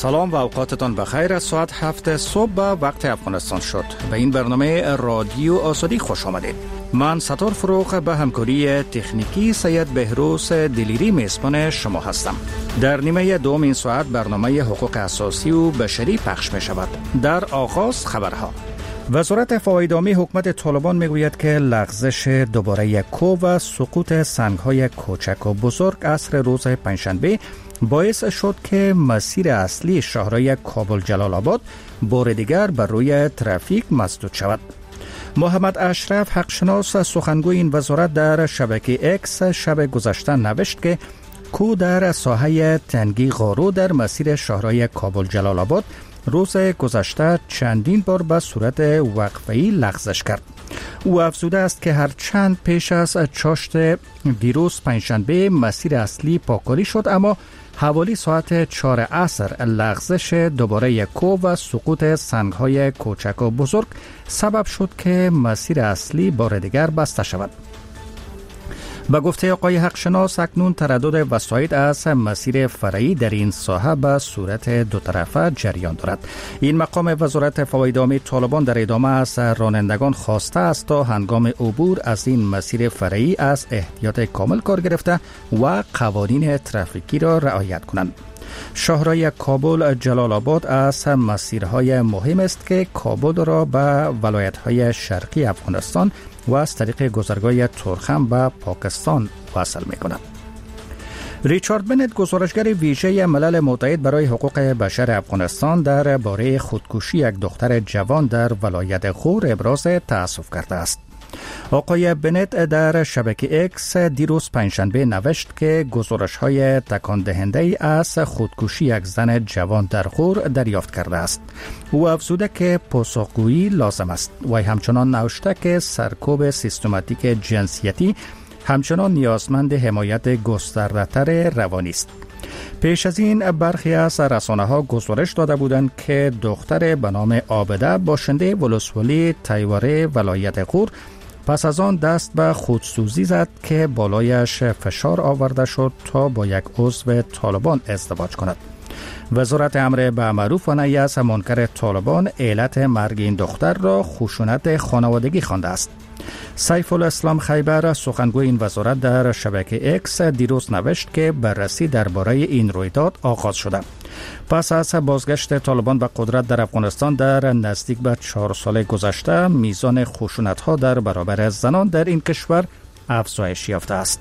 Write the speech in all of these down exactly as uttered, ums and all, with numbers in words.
سلام و اوقاتتان بخیر. از ساعت هفت صبح به وقت افغانستان شد. به این برنامه رادیو آزادی خوش آمدید. من ستار فروغ به همکاری تکنیکی سید بهروز دلیری میزبان شما هستم. در نیمه دوم این ساعت برنامه حقوق اساسی و بشری پخش می شود. در آغاز خبرها. وزارت فواید عامی حکومت طالبان میگوید که لغزش دوباره کو و سقوط سنگ‌های کوچک و بزرگ عصر روز پنجشنبه باعث شد که مسیر اصلی شاهراه کابل جلال آباد بار دیگر بر روی ترافیک مسدود شود. محمد اشرف حقشناس سخنگوی این وزارت در شبکه اکس شب گذشته نوشت که کو در ساحه تنگی غارو در مسیر شاهراه کابل جلال آباد روز گذشته چندین بار به صورت وقفه‌ای لغزش کرد. او افزوده است که هر چند پیش از چاشت دیروز پنجشنبه مسیر اصلی پاکاری شد، اما حوالی ساعت چهار عصر لغزش دوباره کو و سقوط سنگ‌های کوچک و بزرگ سبب شد که مسیر اصلی بار دیگر بسته شود. به گفته آقای حقشناس اکنون تردد وسایط از مسیر فرعی در این ساحه به صورت دو طرفه جریان دارد. این مقام وزارت فواید عامی طالبان در ادامه از رانندگان خواسته است تا هنگام عبور از این مسیر فرعی از احتیاط کامل کار گرفته و قوانین ترافیکی را رعایت کنند. شاهراه کابل جلال آباد از مسیرهای مهم است که کابل را به ولایت‌های شرقی افغانستان و از طریق گذرگاه تورخم به پاکستان وصل می‌کند. ریچارد بنت، گزارشگر ویژه ملل متحد برای حقوق بشر افغانستان، در باره خودکشی یک دختر جوان در ولایت غور ابراز تأسف کرده است. آقای بنت در شبکه اکس دیروز پنجشنبه نوشت که گزارش‌های تکان دهنده از خودکشی یک زن جوان در غور دریافت کرده است. او افزوده که پاسخگویی لازم است. و همچنان نوشته که سرکوب سیستماتیک جنسیتی همچنان نیازمند حمایت گسترده‌تر روانی است. پیش از این برخی از رسانه‌ها گزارش داده بودند که دختر به نام عابده باشنده ولسوالی تیوره ولایت غور پس از آن دست به خودسوزی زد که بالایش فشار آورده شد تا با یک عضو طالبان ازدواج کند. وزارت امر به معروف و نهی از منکر طالبان علت مرگ این دختر را خشونت خانوادگی خوانده است. سیف الاسلام خیبر، سخنگوی این وزارت، در شبکه اکس دیروز نوشت که بررسی درباره این رویداد آغاز شده. پس از بازگشت طالبان به قدرت در افغانستان در نزدیک به چهار سال گذشته، میزان خشونت‌ها در برابر زنان در این کشور افزایش یافته است.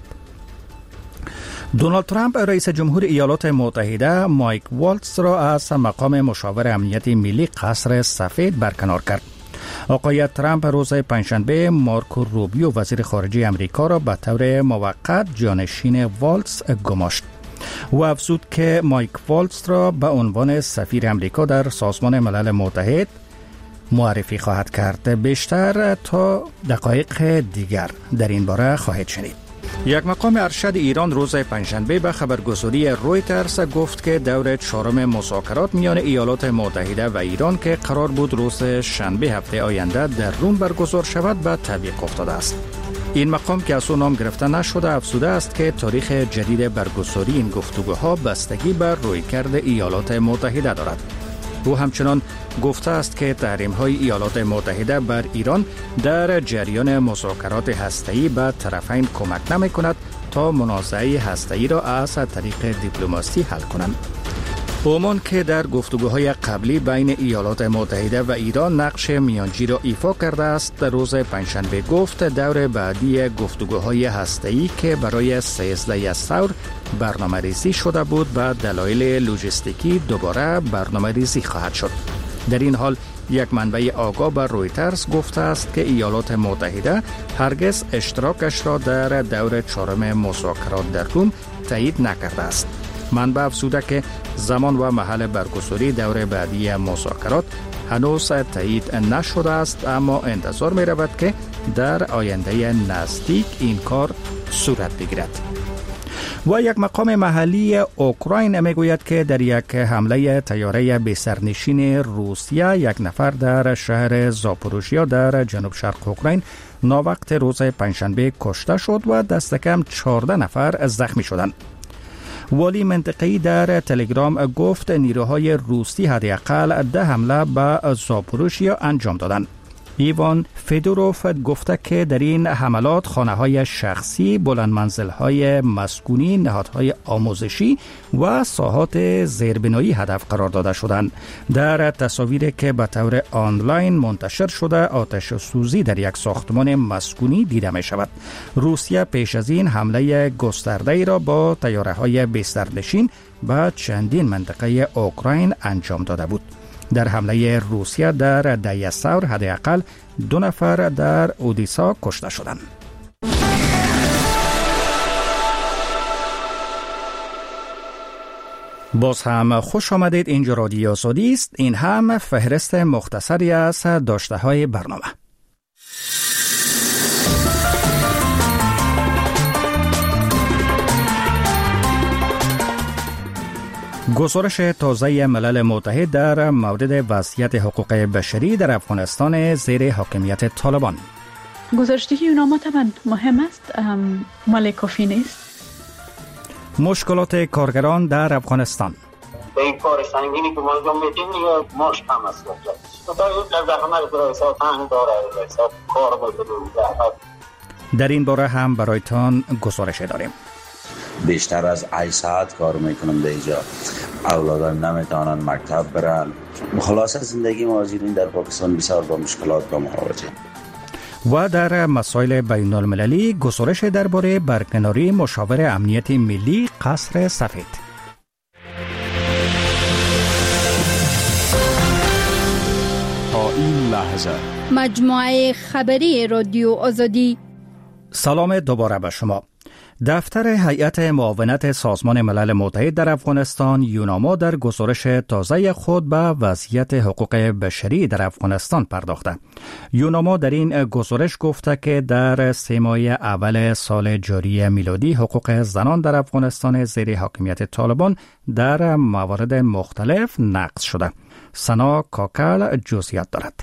دونالد ترامپ رئیس جمهور ایالات متحده مایک والتز را از مقام مشاور امنیت ملی قصر سفید برکنار کرد. آقای ترامپ روز پنجشنبه مارکو روبیو وزیر خارجه امریکا را به طور موقت جانشین والتز گماشت. او افزود که مایک والتز را به عنوان سفیر امریکا در سازمان ملل متحد معرفی خواهد کرد. بیشتر تا دقایق دیگر در این باره خواهید شنید. یک مقام ارشد ایران روز پنجشنبه به خبرگزاری رویترز گفت که دور چهارم مذاکرات میان ایالات متحده و ایران که قرار بود روز شنبه هفته آینده در روم برگزار شود به تعویق افتاده است. این مقام که از او نام گرفته نشده افزوده است که تاریخ جدید برگزاری این گفتگوها بستگی بر رویکرد ایالات متحده دارد. او همچنان گفته است که تحریم‌های ایالات متحده بر ایران در جریان مذاکرات هسته‌ای به طرفین کمک نمی‌کند تا منازعه هسته‌ای را از طریق دیپلماسی حل کنند. عمان که در گفتگوهای قبلی بین ایالات متحده و ایران نقش میانجی را ایفا کرده است، روز پنجشنبه گفت دور بعدی گفتگوهای هسته‌ای که برای سیزده ثور برنامه‌ریزی شده بود به دلایل لوجستیکی دوباره برنامه‌ریزی خواهد شد. در این حال یک منبع آگاه به رویترز گفته است که ایالات متحده هرگز اشتراکش را در دور چهارم مذاکرات در روم تایید نکرده است. منبع افزوده که زمان و محل برگزاری دور بعدی مذاکرات هنوز تایید نشده است، اما انتظار می رود که در آینده نزدیک این کار صورت بگیرد. و یک مقام محلی اوکراین میگوید که در یک حمله طیاره بی سرنشین روسیه یک نفر در شهر زاپوروژیا در جنوب شرق اوکراین ناوقت روز پنجشنبه کشته شد و دست کم چهارده نفر زخمی شدند. والی منطقه‌ای در تلگرام گفت نیروهای روسی حداقل ده حمله به زاپوروژیا انجام دادند. ایوان فدوروف گفته که در این حملات خانه‌های شخصی، بلندمنزل‌های مسکونی، نهادهای آموزشی و ساحات زیربنایی هدف قرار داده شدند. در تصاویری که به طور آنلاین منتشر شده، آتش سوزی در یک ساختمان مسکونی دیده می شود. روسیه پیش از این حمله گسترده‌ای را با طیاره‌های بسترنشین به چندین منطقه اوکراین انجام داده بود. در حمله روسیه در دیاسور حداقل دو نفر در اودیسا کشته شدند. باز هم خوش آمدید. اینجا رادیو آزادی است. این هم فهرست مختصری از داشته های برنامه. گزارش تازه ملل متحد در مورد وضعیت حقوق بشری در افغانستان زیر حاکمیت طالبان. گزارشی یوناما طبعا مهم است، ولی کافی نیست. مشکلات کارگران در افغانستان. به این کار سنگینی که ما انجام میدیم ماش کم است. مثلا این زحمت برای حساب تن داره، حساب کار باید در این باره هم برایتان گزارش داریم. بیشتر از هشت ساعت کار میکنم در اینجا. اولادان نمیتونن مکتب برن. خلاصه زندگی مهاجرین در پاکستان بسیار با مشکلات با مواجه. و در مسائل بین المللی گزارش درباره برکناری مشاور امنیت ملی قصر سفید. تا این لحظه مجموعه خبری رادیو آزادی. سلام دوباره به شما. دفتر هیئت معاونت سازمان ملل متحد در افغانستان یوناما در گزارش تازه خود به وضعیت حقوق بشری در افغانستان پرداخته. یوناما در این گزارش گفته که در سه ماه اول سال جاری میلادی حقوق زنان در افغانستان زیر حاکمیت طالبان در موارد مختلف نقض شده. سنا کاکل جزئیات دارد.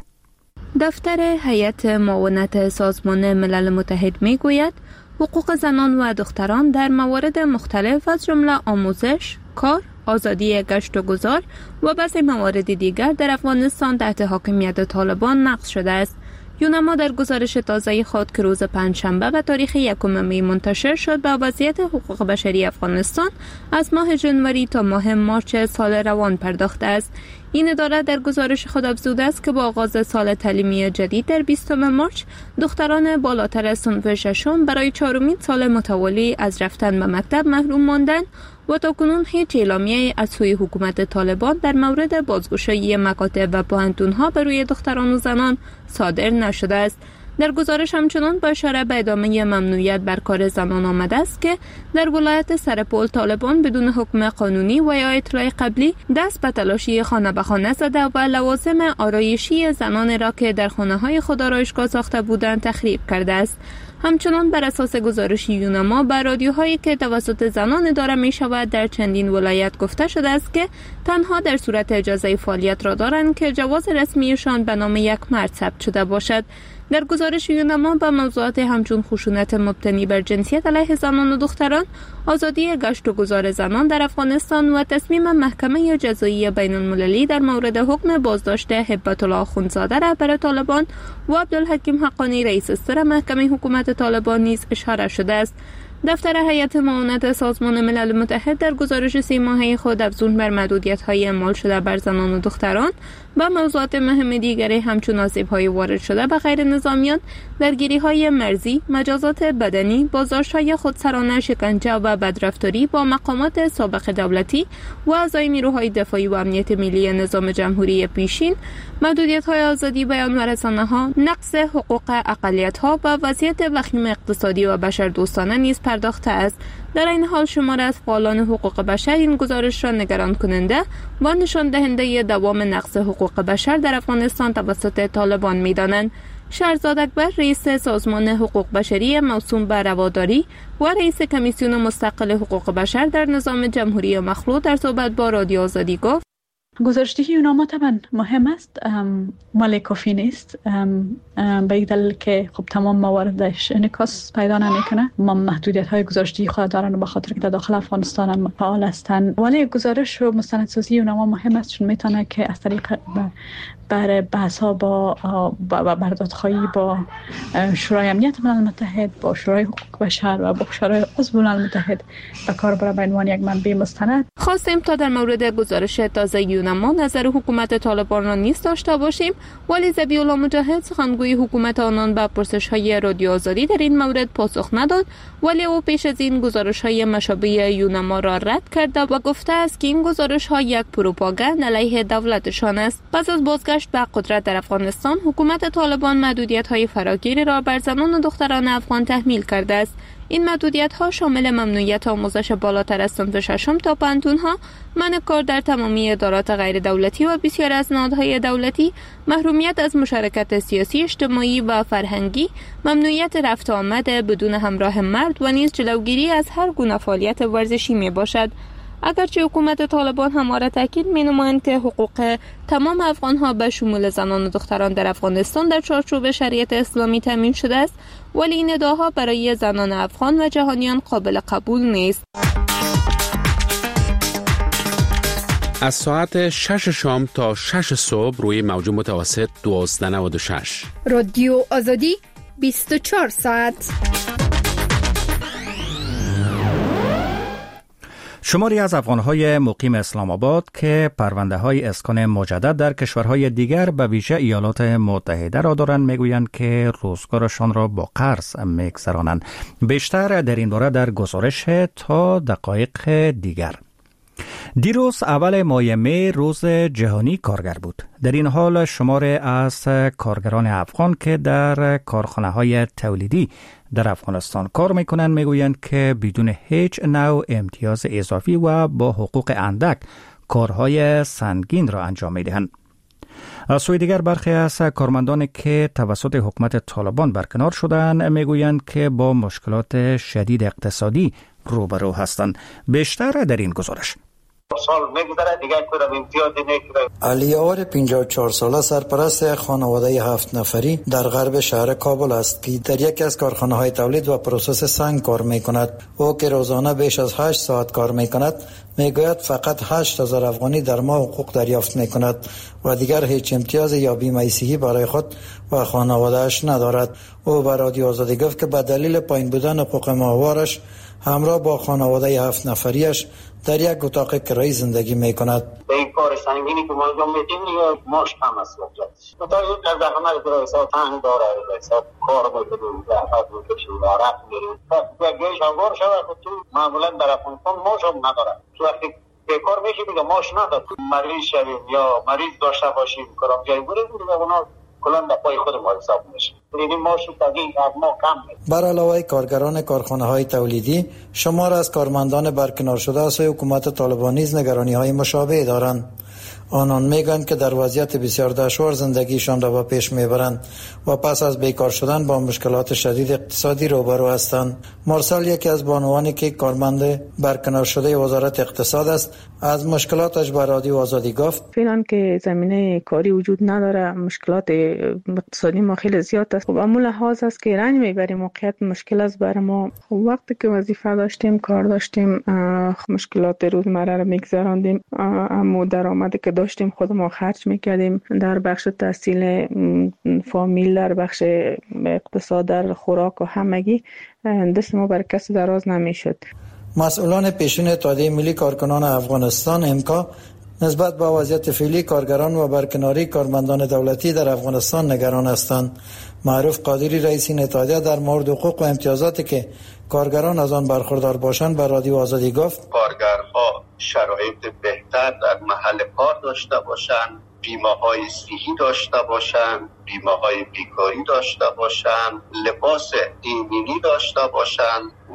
دفتر هیئت معاونت سازمان ملل متحد می گوید حقوق زنان و دختران در موارد مختلف از جمله آموزش، کار، آزادی گشت و گذار و بعضی موارد دیگر در افغانستان تحت حاکمیت طالبان نقض شده است. یوناما در گزارش تازه خود که روز پنجشنبه به تاریخ یکم می منتشر شد به وضعیت حقوق بشری افغانستان از ماه ژانویه تا ماه مارچ سال روان پرداخته است. این اداره در گزارش خود افزوده است که با آغاز سال تعلیمی جدید در بیستم مارچ دختران بالاتر از صنف ششم برای چهارمین سال متوالی از رفتن به مکتب محروم ماندند و تاکنون هیچ اعلامیه از سوی حکومت طالبان در مورد بازگشایی مکاتب و پوهنتون‌ها بر روی دختران و زنان صادر نشده است. در گزارش همچنان با اشاره به ادامه ممنوعیت بر کار زنان آمده است که در ولایت سرپل طالبان بدون حکم قانونی و یا اطلاع قبلی دست به تلاشی خانه به خانه زده و لوازم آرایشی زنان را که در خانه‌های خود آرایشگاه ساخته بودند تخریب کرده است. همچنان بر اساس گزارش یوناما بر رادیوهایی که توسط زنان اداره می شود در چندین ولایت گفته شده است که تنها در صورت اجازه فعالیت را دارند که جواز رسمیشان به نام یک مرد ثبت شده باشد. در گزارش یوناما به موضوعات همچون خشونت مبتنی بر جنسیت علیه زنان و دختران، آزادی گشت و گذار زنان در افغانستان و تصمیم محکمه جزایی بین المللی در مورد حکم بازداشت هبت الله اخوندزاده رهبر طالبان و عبدالحکیم حقانی رئیس استر محکمه حکومت طالبان نیز اشاره شده است. دفتر هیئت معاونت سازمان ملل متحد در گزارش سه ماهه خود افزون بر محدودیت‌های اعمال شده بر زنان و دختران و موضوعات مهم دیگری همچون آسیب‌های وارد شده به غیر نظامیان، درگیری‌های مرزی، مجازات بدنی، بازداشت‌های خودسرانه، شکنجه و بدرفتاری با مقامات سابق دولتی و اعضای نیروهای دفاعی و امنیت ملی نظام جمهوری پیشین، محدودیت‌های آزادی بیان و رسانه‌ها، نقض حقوق اقلیت‌ها و وضعیت وخیم اقتصادی و بشردوستانه نیز پرداخته است. در این حال شمار از فعالان حقوق بشر این گزارش را نگران کننده و نشان دهنده دوام نقض حقوق بشر در افغانستان توسط طالبان می‌دانند. شهرزاد اکبر رئیس سازمان حقوق بشری موسوم به رواداری و رئیس کمیسیون مستقل حقوق بشر در نظام جمهوری مخلوع در صحبت با رادیو آزادی گفت: گزارشدهی اونها طبعا مهم است، ولی کافی نیست. به یک دلیل که خب تمام مواردش انعکاس پیدا نمیکنه. ما محدودیت های گزارشدهی خود دارن به خاطر که در داخل افغانستان هم فعال هستند، ولی گزارش و مستندسازی اونها مهم است، چون میتونه که از طریق بر بحث ها با بردادخواهی با شورای امنیت ملل متحد، با شورای حقوق بشر و با شورای عضو ملل متحد به کار بره به عنوان یک منبع مستند. خواستیم تا در مورد گزارش تازه یونما نظر حکومت طالبان را نیز داشته باشیم، ولی ذبیح‌الله مجاهد سخنگوی حکومت آنان به پرسش‌های رادیو آزادی در این مورد پاسخ نداد، ولی او پیش از این گزارش‌های مشابه یونما را رد کرده و گفته است که این گزارش‌ها یک پروپاگاند علیه دولتشان است. پس از بازگشت به قدرت در افغانستان، حکومت طالبان محدودیت‌های فراگیری را بر زنان و دختران افغان تحمیل کرده است. این محدودیت‌ها شامل ممنوعیت آموزش بالاتر از صنف ششم تا پانتون‌ها، منع کار در تمامی ادارات غیر دولتی و بسیار از نهادهای دولتی، محرومیت از مشارکت سیاسی، اجتماعی و فرهنگی، ممنوعیت رفت و آمد بدون همراه مرد و نیز جلوگیری از هر گونه فعالیت ورزشی میباشد. اگرچه حکومت طالبان همواره تاکید می‌نمایند که حقوق تمام افغان‌ها به شمول زنان و دختران در افغانستان در چارچوب شریعت اسلامی تامین شده است، ولی این ادعاها برای زنان افغان و جهانیان قابل قبول نیست. از ساعت شش شام تا شش صبح روی موج متوسط دوازده نود و شش رادیو آزادی بیست و چهار ساعت. شماری از افغان‌های مقیم اسلام آباد که پرونده‌های اسکان مجدد در کشورهای دیگر به ویژه ایالات متحده را دارند میگویند که روزگارشان را با قرض میگذرانند. بیشتر در این باره در گزارش تا دقایق دیگر. دیروز اول ماه می روز جهانی کارگر بود. در این حال شمار از کارگران افغان که در کارخانه‌های تولیدی در افغانستان کار میکنند میگویند که بدون هیچ نوع امتیاز اضافی و با حقوق اندک کارهای سنگین را انجام میدهند. از سوی دیگر برخی از کارمندان که توسط حکومت طالبان برکنار شدند میگویند که با مشکلات شدید اقتصادی روبرو هستند. بیشتر در این گزارش. سال میگذره دیگه کدام امتیازی نمیگیره. علی آور پنجاه و چهار ساله سرپرست خانواده هفت نفری در غرب شهر کابل است که در یکی از کارخانه‌های تولید و پروسس سنگ کار میکند. او که روزانه بیش از هشت ساعت کار میکند میگوید فقط هشت هزار افغانی در ماه حقوق دریافت میکند و دیگر هیچ امتیاز یا بیمه صحی برای خود و خانواده‌اش ندارد. او به رادیو آزادی گفت که به دلیل پایین بودن حقوق ماهوارش همراه با خانواده هفت نفریش در یک اتاق کرایی زندگی میکند. به این کار سنگینی که ما انجام میدیم دیگه ماش کم است وجهش. تا یک از زحمت رو حساب تنگ داره، حساب کار میکنیم، زحمت میکشیم، عرق میریم. تا گیش انگار شود که تو معمولا در افغانستان ماش هم نداره. تو وقتی بیکار میشی دیگه ماش نداره. مریض شویم یا مریض داشته باشیم کدام جایی بریم دیگه اونا کلان در پای خود ما حساب میشه. یعنی ماش تاگی از ما کم میشه. بر علاوه کارگران کارخانه‌های تولیدی، شمار از کارمندان برکنار شده از حکومت طالبان نیز نگرانی‌های مشابه دارند. آنان میگویند که در وضعیت بسیار دشوار زندگیشان را به پیش میبرند و پس از بیکار شدن با مشکلات شدید اقتصادی روبرو هستند. مرسل یکی از بانوانی که کارمند برکنار شده وزارت اقتصاد است از مشکلاتش به رادیو آزادی گفت: فعلا که زمینه کاری وجود نداره، مشکلات اقتصادی ما خیلی زیاد است. خب اما لحاظ است که رنج میبریم، موقعیت مشکل است برای ما. خب وقتی که وظیفه داشتیم، کار داشتیم، مشکلات روزمره رو میگذراندیم، اما درآمدی که داشتیم خود ما خرج میکردیم در بخش تحصیل فامیل، در بخش اقتصاد، در خوراک و همگی دست ما بر کسی دراز نمیشد. مسئولان پیشین اتحادیه ملی کارکنان افغانستان امکا نسبت به وضعیت فعلی کارگران و برکناری کارمندان دولتی در افغانستان نگران هستند. معروف قادری رئیس این اتحادیه در مورد حقوق و امتیازاتی که کارگران از آن برخوردار باشند به رادیو آزادی گفت: کارگرها شرایط بهتر در محل کار داشته باشند، بیمه های صحی داشته باشند، بیمه های بیکاری داشته باشند، لباس ایمنی داشته باشند و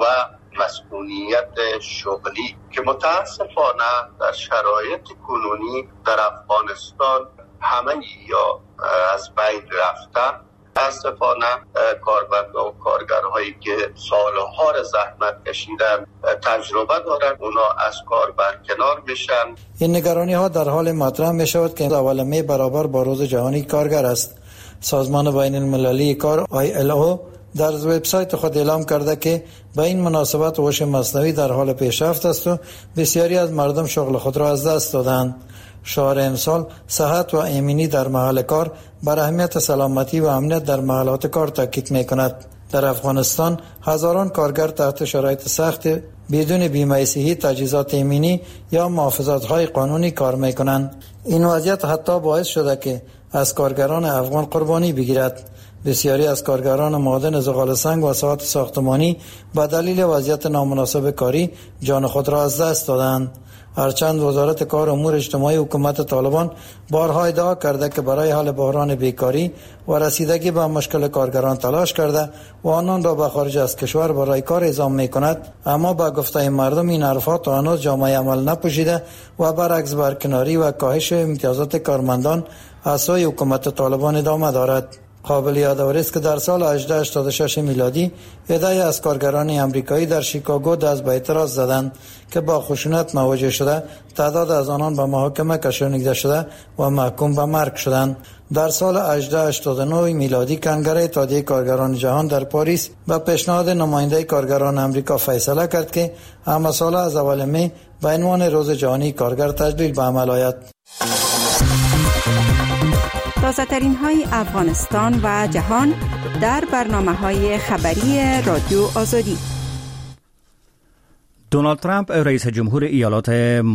مسئولیت شغلی که متاسفانه در شرایط کنونی در افغانستان همه یا از بین رفتن. متاسفانه کارمندان و کارگرهای هایی که سالها را زحمت کشیدن تجربه دارن، اونا از کار برکنار میشن. این نگرانی ها در حال مطرح می شود که اول می برابر با روز جهانی کارگر است. سازمان بین المللی کار آی ال او در وبسایت خود اعلام کرده که به این مناسبت هوش مصنوعی در حال پیشرفت است و بسیاری از مردم شغل خود را از دست دادند. شعار امسال صحت و امنی در محل کار بر اهمیت سلامتی و امنیت در محلات کار تاکید می کند. در افغانستان هزاران کارگر تحت شرایط سخت بدون بیمه صحی، تجهیزات امنی یا محافظت‌های قانونی کار می کنند. این وضعیت حتی باعث شده که از کارگران افغان قربانی بگیرد. بسیاری از کارگران معدن زغال سنگ و ساعت ساختمانی به دلیل وضعیت نامناسب کاری جان خود را از دست دادند. هرچند وزارت کار و امور اجتماعی حکومت طالبان بارها ادعا کرده که برای حل بحران بیکاری و رسیدگی به مشکل کارگران تلاش کرده و آنان را به خارج از کشور برای کار اعزام می کند، اما با گفته مردم این حرفها تا هنوز جامعه عمل نپوشیده و برعکس برکناری و کاهش امتیازات کارمندان از سوی حکومت طالبان ادامه دارد. قابل یادآوری است که در سال هجده هشتاد و شش میلادی عده‌ای از کارگران آمریکایی در شیکاگو دست به اعتراض زدند که با خشونت مواجه شده، تعداد از آنان به محاکمه کشانیده شده و محکوم به مرگ شدند. در سال هجده هشتاد و نه میلادی کنگره اتحادیه کارگران جهان در پاریس به پیشنهاد نماینده کارگران آمریکا فیصله کرد که همه ساله از اول می به عنوان روز جهانی کارگر تجلیل به عمل آید. تازه‌ترین های افغانستان و جهان در برنامه‌های خبری رادیو آزادی. دونالد ترامپ رئیس جمهور ایالات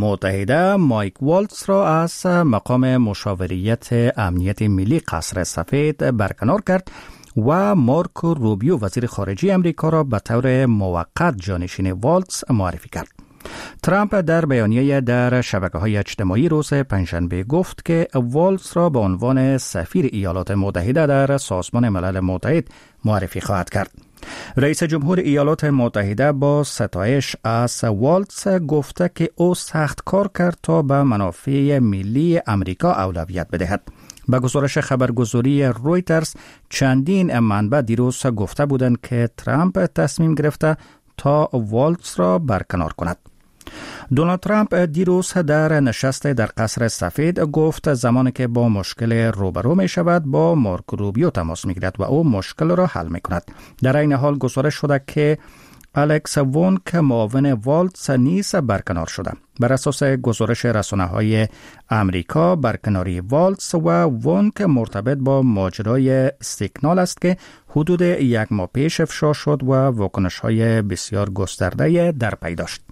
متحده مایک والتز را از مقام مشاوریت امنیت ملی قصر سفید برکنار کرد و مارکو روبیو وزیر خارجه امریکا را به طور موقت جانشین والتز معرفی کرد. ترامپ در بیانیه در شبکه‌های اجتماعی روز پنجشنبه گفت که والتز را به عنوان سفیر ایالات متحده در سازمان ملل متحد معرفی خواهد کرد. رئیس جمهور ایالات متحده با ستایش از والتز گفته که او سخت کار کرد تا به منافع ملی امریکا اولویت بدهد. به گزارش خبرگزاری رویترز چندین منبع دیروز گفته بودند که ترامپ تصمیم گرفته تا والتز را برکنار کند. دونالد ترامپ دیروز در نشست در قصر سفید گفت زمانی که با مشکل روبرو می شود با مارکو روبیو تماس می گیرد و او مشکل را حل می کند. در این حال گزارش شده که الکس وونک معاون والتز نیز برکنار شده. بر اساس گزارش رسانه‌های امریکا برکناری والتز و وونک مرتبط با ماجرای سیگنال است که حدود یک ماه پیش افشا شد و واکنش‌های بسیار گسترده در پی داشت.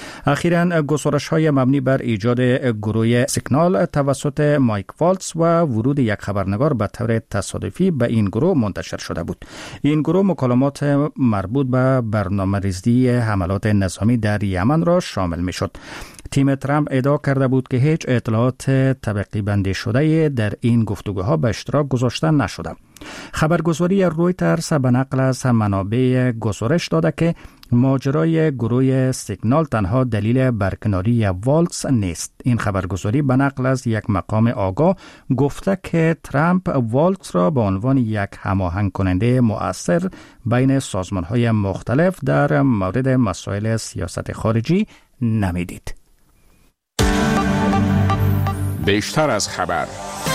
اخیراً گزارش‌های مبنی بر ایجاد گروه سیگنال توسط مایک والتز و ورود یک خبرنگار به طور تصادفی به این گروه منتشر شده بود. این گروه مکالمات مربوط به برنامه‌ریزی حملات نظامی در یمن را شامل می‌شد. تیم ترامپ ادعا کرده بود که هیچ اطلاعات طبقی بندی شده در این گفتگوها به اشتراک گذاشته نشده. خبرگزاری رویترز به نقل از منابع گزارش داده که ماجرای گروه سیگنال تنها دلیل برکناری والتز نیست. این خبرگزاری به نقل از یک مقام آگاه گفته که ترامپ والتز را به عنوان یک هماهنگ کننده مؤثر بین سازمان‌های مختلف در مورد مسائل سیاست خارجی نمیدید. بیشتر از خبر.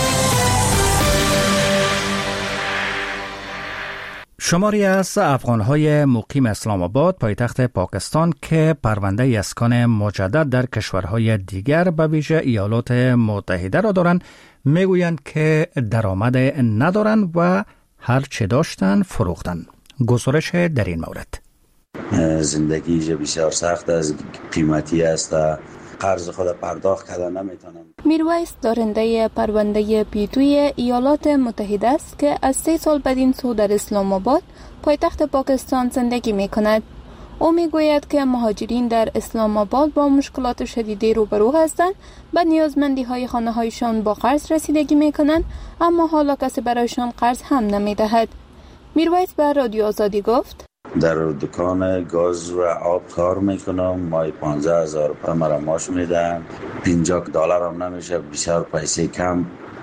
شماری از افغان‌های مقیم اسلام آباد پایتخت پاکستان که پرونده اسکان مجدد در کشورهای دیگر به ویژه ایالات متحده را دارند میگویند که درآمد ندارند و هر چه داشتند فروختند. گزارش در این مورد. زندگی بسیار سخت است، قیمتی است، قرض خود پرداخت کردن نمیتونم. میرویس دارنده پرونده پیتوی ایالات متحده است که از سه سال بدین سو در اسلام آباد پایتخت پاکستان زندگی می کند. او می گوید که مهاجرین در اسلام آباد با مشکلات شدیدی روبرو هستند و نیازمندی های خانه هایشان با قرض رسیدگی می کنند، اما حالا کسی برایشان قرض هم نمی دهد. میرویس به رادیو آزادی گفت: در دکان گاز و آب کار میکنم، مای پانزده هزار روپیه مرا ماش میدن، پنجاه دلار هم نمیشه، بسیار پیسه کم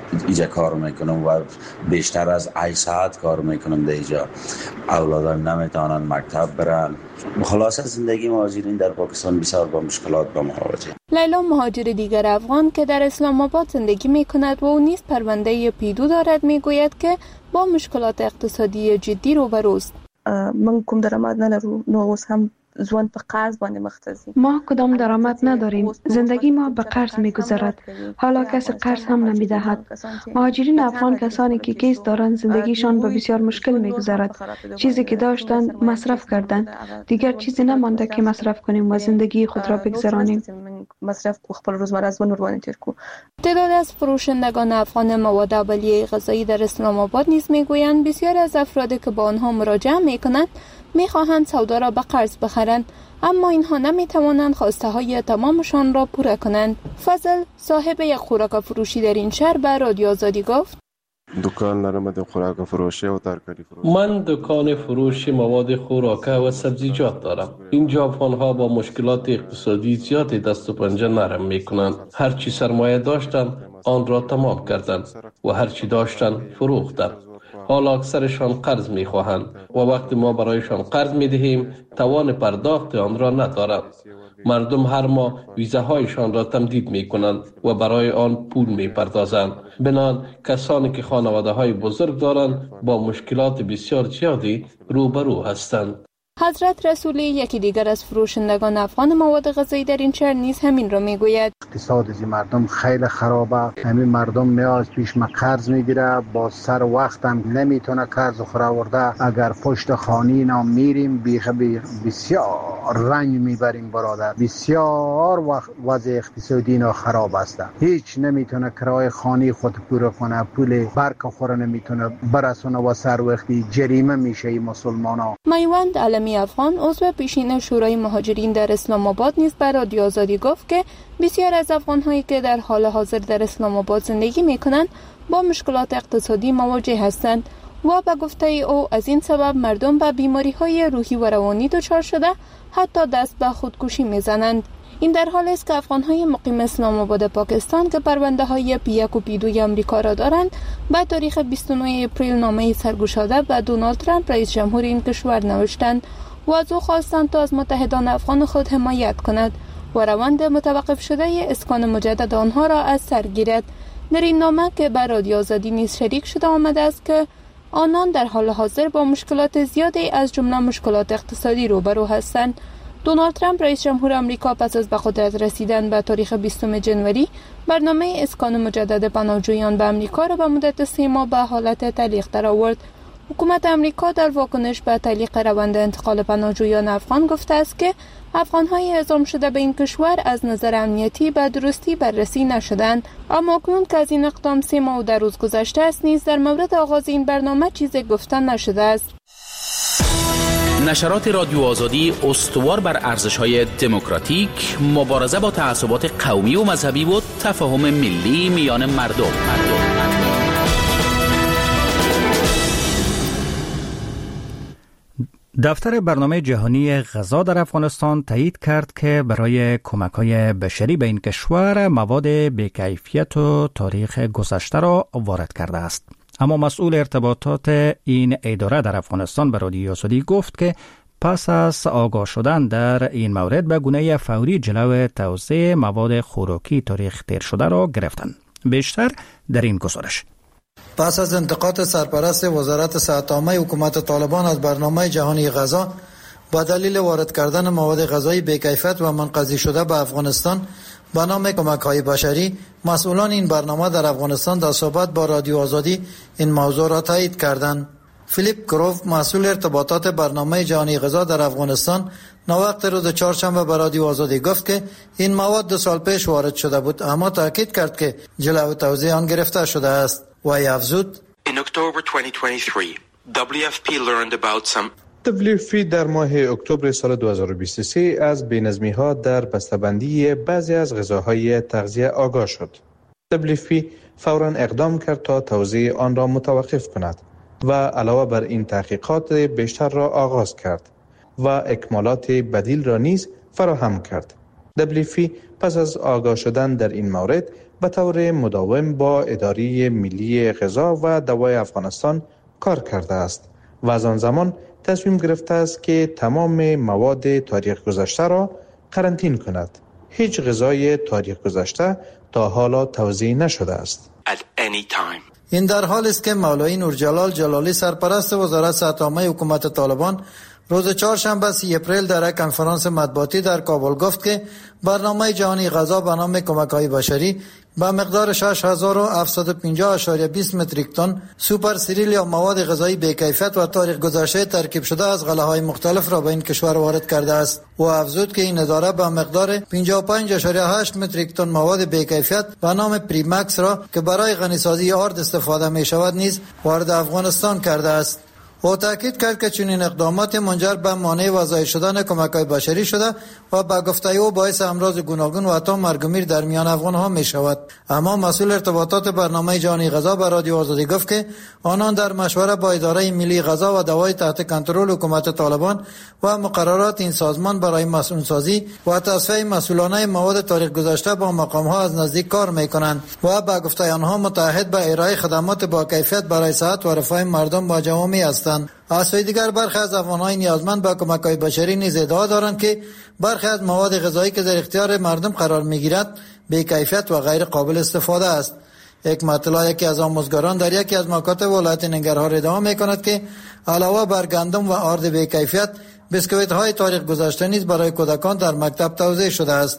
اینجا کار میکنم و بیشتر از هشت ساعت کار میکنم در اینجا. اولادان نمیتونن مکتب برن. خلاصه زندگی مهاجرین در پاکستان بسیار با مشکلات با مواجه. لیلا مهاجر دیگر افغان که در اسلام آباد زندگی میکند و او نیز پرونده پیدو دارد میگوید که با مشکلات اقتصادی جدی روبروست. من کوم درآمد نلرو نو اوس هم ژوند په قرض باندې مختصی. ما کدام درآمد نداریم. زندگی ما به قرض میگذرد. حالا کسی قرض هم نمیدهد. مهاجرین افغان کسانی که کیس دارند زندگیشان به بسیار مشکل میگذرد. چیزی که داشتند مصرف کردند. دیگر چیزی نمانده که مصرف کنیم و زندگی خود را بگذرانیم. مصرف کو خپل روزمره ژوند ورونه تیر کو. تعداد از فروشندگان افغان مواد اولیه غذایی در اسلام آباد نیز میگویند بسیار از افرادی که با آنها مراجعه میکنند میخواهند سودا را به قرض بخرند، اما اینها نمیتوانند خواسته های تمامشان را پوره کنند. فضل صاحب یک خوراک فروشی در این شهر به رادیو آزادی گفت: دکان دارم در خوراک فروشی و ترکاری فروشی. من دکان فروشی مواد خوراک و سبزیجات دارم. اینجا افغان‌ها با مشکلات اقتصادی زیادی دست و پنجه نرم میکنند. هر چی سرمایه داشتند آن را تمام کردند و هر چی داشتند فروختند. حالا اکثرشان قرض میخواهند و وقتی ما برایشان قرض میدهیم توان پرداخت آن را ندارند. مردم هر ماه ویزاهایشان را تمدید میکنند و برای آن پول میپردازند. بنان کسانی که خانواده های بزرگ دارند با مشکلات بسیار زیادی روبرو هستند. حضرت رسولی یکی دیگر از فروشندگان افغان مواد غذایی در این شهر نیز همین را میگوید. اقتصاد از مردم خیلی خرابه. همین مردم میاد پیش ما قرض میگیره، با سر وقت هم نمیتونه قرض خورده. اگر پشت خانی نام میریم بیخ بسیار رنج میبریم برادر. بسیار وضع اقتصادی اینا خراب است. هیچ نمیتونه کرایه خانی خود پوره کنه، پول برق خوره نمیتونه برسونه و سر وقتی جریمه میشه این مسلمانا. میوند علمی افغان عضو پیشین شورای مهاجرین در اسلام آباد نیز به رادیو آزادی گفت که بسیار از افغان‌هایی که در حال حاضر در اسلام آباد زندگی می‌کنند با مشکلات اقتصادی مواجه هستند و به گفته او از این سبب مردم به بیماری‌های روحی و روانی دچار شده حتی دست به خودکشی می‌زنند. این در حالی است که افغان‌های مقیم اسلام آباد پاکستان که پرونده‌های پی یک و پی دو آمریکا را دارند با تاریخ بیست و نه اپریل نامه سرگشاده به دونالد ترامپ رئیس جمهور این کشور نوشتند و از او خواستند تا از متحدان افغان خود حمایت کند و روند متوقف شده اسکان مجدد آنها را از سر گیرد. در این نامه که به رادیو آزادی نیز شریک شده آمده است که آنان در حال حاضر با مشکلات زیادی از جمله مشکلات اقتصادی روبرو هستند. دونالد ترامپ رئیس جمهور آمریکا پس از به قدرت رسیدن به تاریخ بیستم جنوری برنامه اسکان مجدد پناهجویان به آمریکا را به مدت سه ماه به حالت تعلیق درآورد. حکومت آمریکا در واکنش به تعلیق روند انتقال پناهجویان افغان گفته است که افغان‌های اعزام شده به این کشور از نظر امنیتی به درستی بررسی نشدند، اما اکنون که از این اقدام سه ماه و در روز گذشته است نیز در مورد آغاز این برنامه چیزی گفتن نشده است. نشرات رادیو آزادی استوار بر ارزش‌های دموکراتیک، مبارزه با تعصبات قومی و مذهبی و تفاهم ملی میان مردم. مردم. دفتر برنامه جهانی غذا در افغانستان تایید کرد که برای کمک‌های بشری به این کشور مواد بی‌کیفیت و تاریخ گذشته را وارد کرده است. اما مسئول ارتباطات این اداره در افغانستان به رادیو آزادی گفت که پس از آگاه شدن در این مورد به گونه فوری جلو توزیع مواد خوراکی تاریخ تیر شده را گرفتند. بیشتر در این گزارش. پس از انتقاد سرپرست وزارت صحت عامه حکومت طالبان از برنامه جهانی غذا با دلیل وارد کردن مواد غذایی بی‌کیفیت و منقضی شده به افغانستان به نام کمک‌های بشری، مسئولان این برنامه در افغانستان در صحبت با رادیو آزادی این موضوع را تایید کردند. فیلیپ گروف، مسئول ارتباطات برنامه جهانی غذا در افغانستان، نوقت روز چهارشنبه به رادیو آزادی گفت که این مواد دو سال پیش وارد شده بود، اما تاکید کرد که جلو توزیع آن گرفته شده است. و افزود: In October twenty twenty-three, W F P learned about some دبلیو اف پی در ماه اکتبر سال دو هزار و بیست و سه از بی‌نظمی‌ها در بسته‌بندی بعضی از غذاهای تغذیه آگاه شد. دبلیو اف پی فوراً اقدام کرد تا توزیع آن را متوقف کند و علاوه بر این تحقیقات بیشتر را آغاز کرد و اکمالات بدیل را نیز فراهم کرد. دبلیو اف پی پس از آگاه شدن در این مورد به طور مداوم با اداره ملی غذا و دوای افغانستان کار کرده است و از آن زمان تصمیم گرفته است که تمام مواد تاریخ گذشته را قرنطین کند. هیچ غذای تاریخ گذشته تا حالا توزیع نشده است. این در حالی است که مولوی نورجلال جلالی سرپرست وزارت صحت عامه حکومت طالبان روز چهارشنبه سی اپریل در یک کنفرانس مطبوعاتی در کابل گفت که برنامه جهانی غذا به نام کمک‌های بشری با مقدار شش هزار و هفتصد و پنجاه اشاریه بیست متریک تن سوپر سیریل یا مواد غذایی بی‌کیفیت و تاریخ گذشته ترکیب شده از غله‌های مختلف را به این کشور وارد کرده است. او افزود که این اداره با مقدار پنجاه و پنج اشاریه هشت متریک تن مواد بی‌کیفیت به نام پریمکس را که برای غنیسازی آرد استفاده می شود نیز وارد افغانستان کرده است. او تاکید کرد که چنین اقدامات منجر به مانع و ضایع شدن کمک‌های بشری شده و با گفته او باعث امراض گوناگون و حتی مرگ و میر در میان افغان‌ها می شود. اما مسئول ارتباطات برنامه جهانی غذا به رادیو آزادی گفت که آنان در مشوره با اداره ملی غذا و دوای تحت کنترل حکومت طالبان و مقررات این سازمان برای مسئول‌سازی و تصفیه مسئولانه مواد تاریخ گذشته با مقام‌ها از نزدیک کار می‌کنند و با گفته آنها متعهد به ارائه خدمات با کیفیت برای صحت و رفاه مردم و جوامع هستند. از سوی دیگر برخی از افغان‌های نیازمند به کمک‌های بشری نیز ادعا دارند که برخی از مواد غذایی که در اختیار مردم قرار می‌گیرد بی‌کیفیت و غیر قابل استفاده است. یک مطلع یکی از آموزگاران در یکی از مکاتب ولایت ننگرهار ادعا می‌کند که علاوه بر گندم و آرد بی‌کیفیت، بسکویت‌های تاریخ گذشته نیز برای کودکان در مکتب توزیع شده است.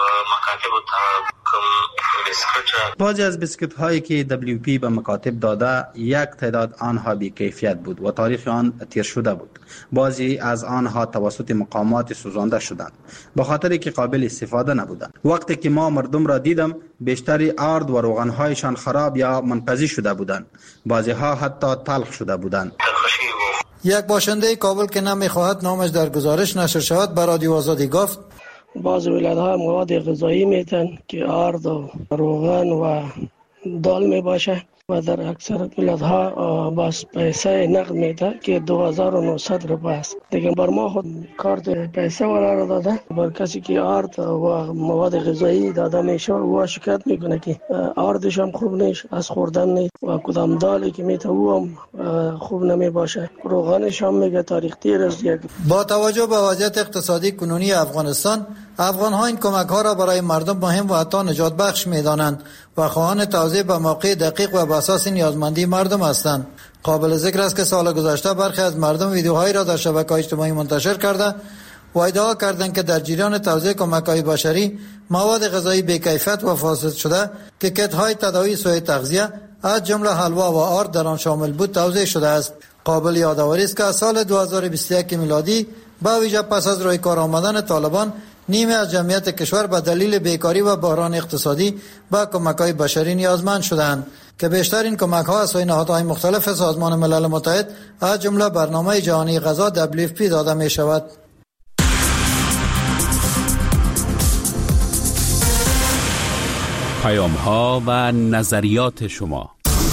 بعضی از بیسکویت هایی که دبلیو پی به مکاتب داده یک تعداد آنها بی کیفیت بود و تاریخ آن تیر شده بود. بعضی از آنها توسط مقامات سوزانده شدند به خاطری که قابل استفاده نبودند. وقتی که ما مردم را دیدم بیشتری آرد و روغن هایشان خراب یا منقضی شده بودند. بعضی ها حتی تلخ شده بودند. یک باشنده کابل که نمیخواهد نامش در گزارش نشر شود به رادیو آزادی گفت بعض ولایت‌ها مواد غذایی میتن که آرد و روغن و دال می باشه و در اکثر ولایت‌ها باز پیسه نقد میده که دو هزار و نهصد روپیه است. دیگه بر ما خود کارت پیسه والا را داده، بر کسی که آرد و مواد غذایی داده میشه و شکایت میکنه که آردش هم خوب نیست، از خوردن نیست و کدام دالی که میته او هم خوب نمی باشه. روغنش هم میگه تاریخ تیر است. با توجه به وضعیت اقتصادی کنونی افغانستان، افغان‌ها این کمک‌ها را برای مردم مهم و حتی نجات بخش می‌دانند و خواهان توزیع به موقع دقیق و بر اساس نیازمندی مردم هستند. قابل ذکر است که سال گذشته برخی از مردم ویدیوهایی را در شبکه‌های اجتماعی منتشر کرده و ادعا کردند که در جریان توزیع کمک‌های بشری مواد غذایی بی‌کیفیت و فاسد شده که کیت‌های تداوی سوء تغذیه از جمله حلوا و آرد در آن شامل بود توزیع شده است. قابل یادآوری است که از سال دو هزار و بیست و یک میلادی با ویژه پس از روی کار آمدن طالبان نیمه از جمعیت کشور به دلیل بیکاری و بحران اقتصادی با کمک‌های بشری نیازمند شدند که بیشتر این کمک‌ها از سوی نهادهای مختلف سازمان ملل متحد از جمله برنامه جهانی غذا دبلیو اف پی داده می‌شود. پیام‌ها و نظریات شما.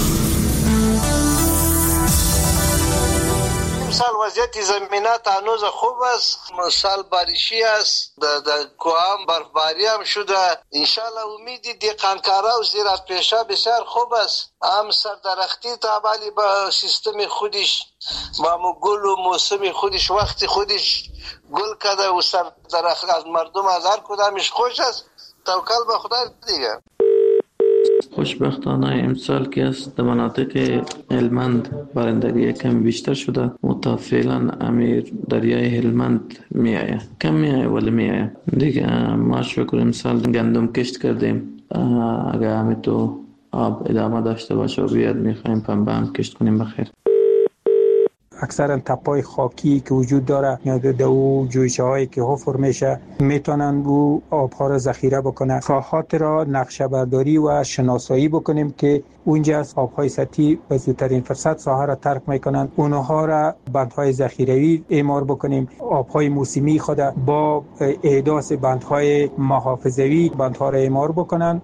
سال وضعیت زمینه هنوز خوب است، سال باریشی است، در کوام برفباری هم شده. انشالله امیدی دیقانکارا و زیرات پیشه بسیار خوب است. هم سردرختی تابعی با سیستم خودش با گل و موسم خودش وقت خودش گل کده و سردرخت از مردم از هر کدامش خوش است. توکل به خدا دیگه. خوشبختانه امسال که است در مناطق هلمند بارندگی کم بیشتر شده و فعلا امیر دریای هلمند می آید کم می آید ولی می آید دیگه. ما شکر امسال گندم کشت کردیم، اگر همین تو آب ادامه داشته باشه و بیاد می خواهیم پنبه هم کشت کنیم بخیر. اکثرا تپای خاکی که وجود داره یا دو جویچه هایی که حفر میشه میتونن او آبها را ذخیره بکنن. ساحات را نقشه برداری و شناسایی بکنیم که اونجا از آبهای سطحی به زودترین فرصت ساحه را ترک میکنن، اونها را بندهای ذخیروی اعمار بکنیم. آبهای موسمی خود با احداث بندهای محافظوی بندها را اعمار بکنن.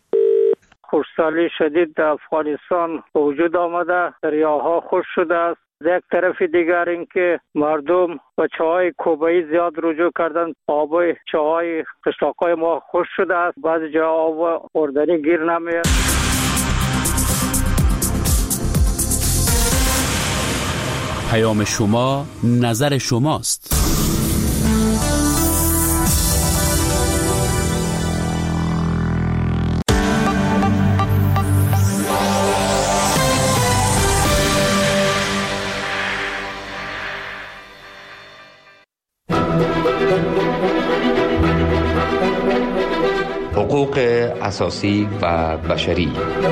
خشکسالی شدید در افغانستان وجود آمده، دریاها خشک شده است، یک طرف دیگر اینکه مردم به چاهای کوبایی زیاد رجوع کردن. آب چاهای قشلاقای ما خشک شده است، بعضی جا آب خوردنی گیر نمیاد. پیام شما نظر شماست. حقوق اساسی و بشری.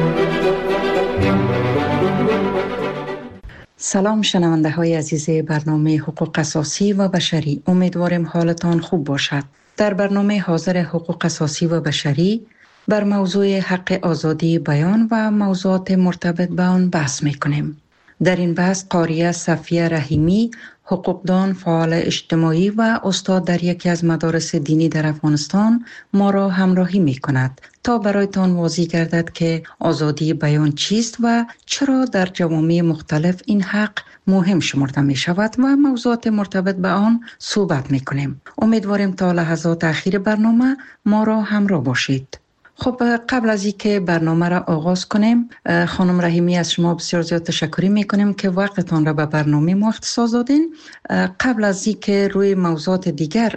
سلام شنونده های عزیز برنامه حقوق اساسی و بشری، امیدوارم حالتان خوب باشد. در برنامه حاضر حقوق اساسی و بشری بر موضوع حق آزادی بیان و موضوعات مرتبط به آن بحث می کنیم. در این بحث قاریه صفیه رحیمی، حقوقدان، فعال اجتماعی و استاد در یکی از مدارس دینی در افغانستان ما را همراهی می کند تا برایتان واضح گردد که آزادی بیان چیست و چرا در جوامع مختلف این حق مهم شمرده می شود و موضوعات مرتبط به آن صحبت می کنیم. امیدواریم تا لحظات اخیر برنامه ما را همراه باشید. خب قبل از اینکه برنامه را آغاز کنیم، خانم رحیمی از شما بسیار زیاد تشکر میکنیم که وقتتان را به برنامه ما اختصاص دادین. قبل از اینکه روی موضوعات دیگر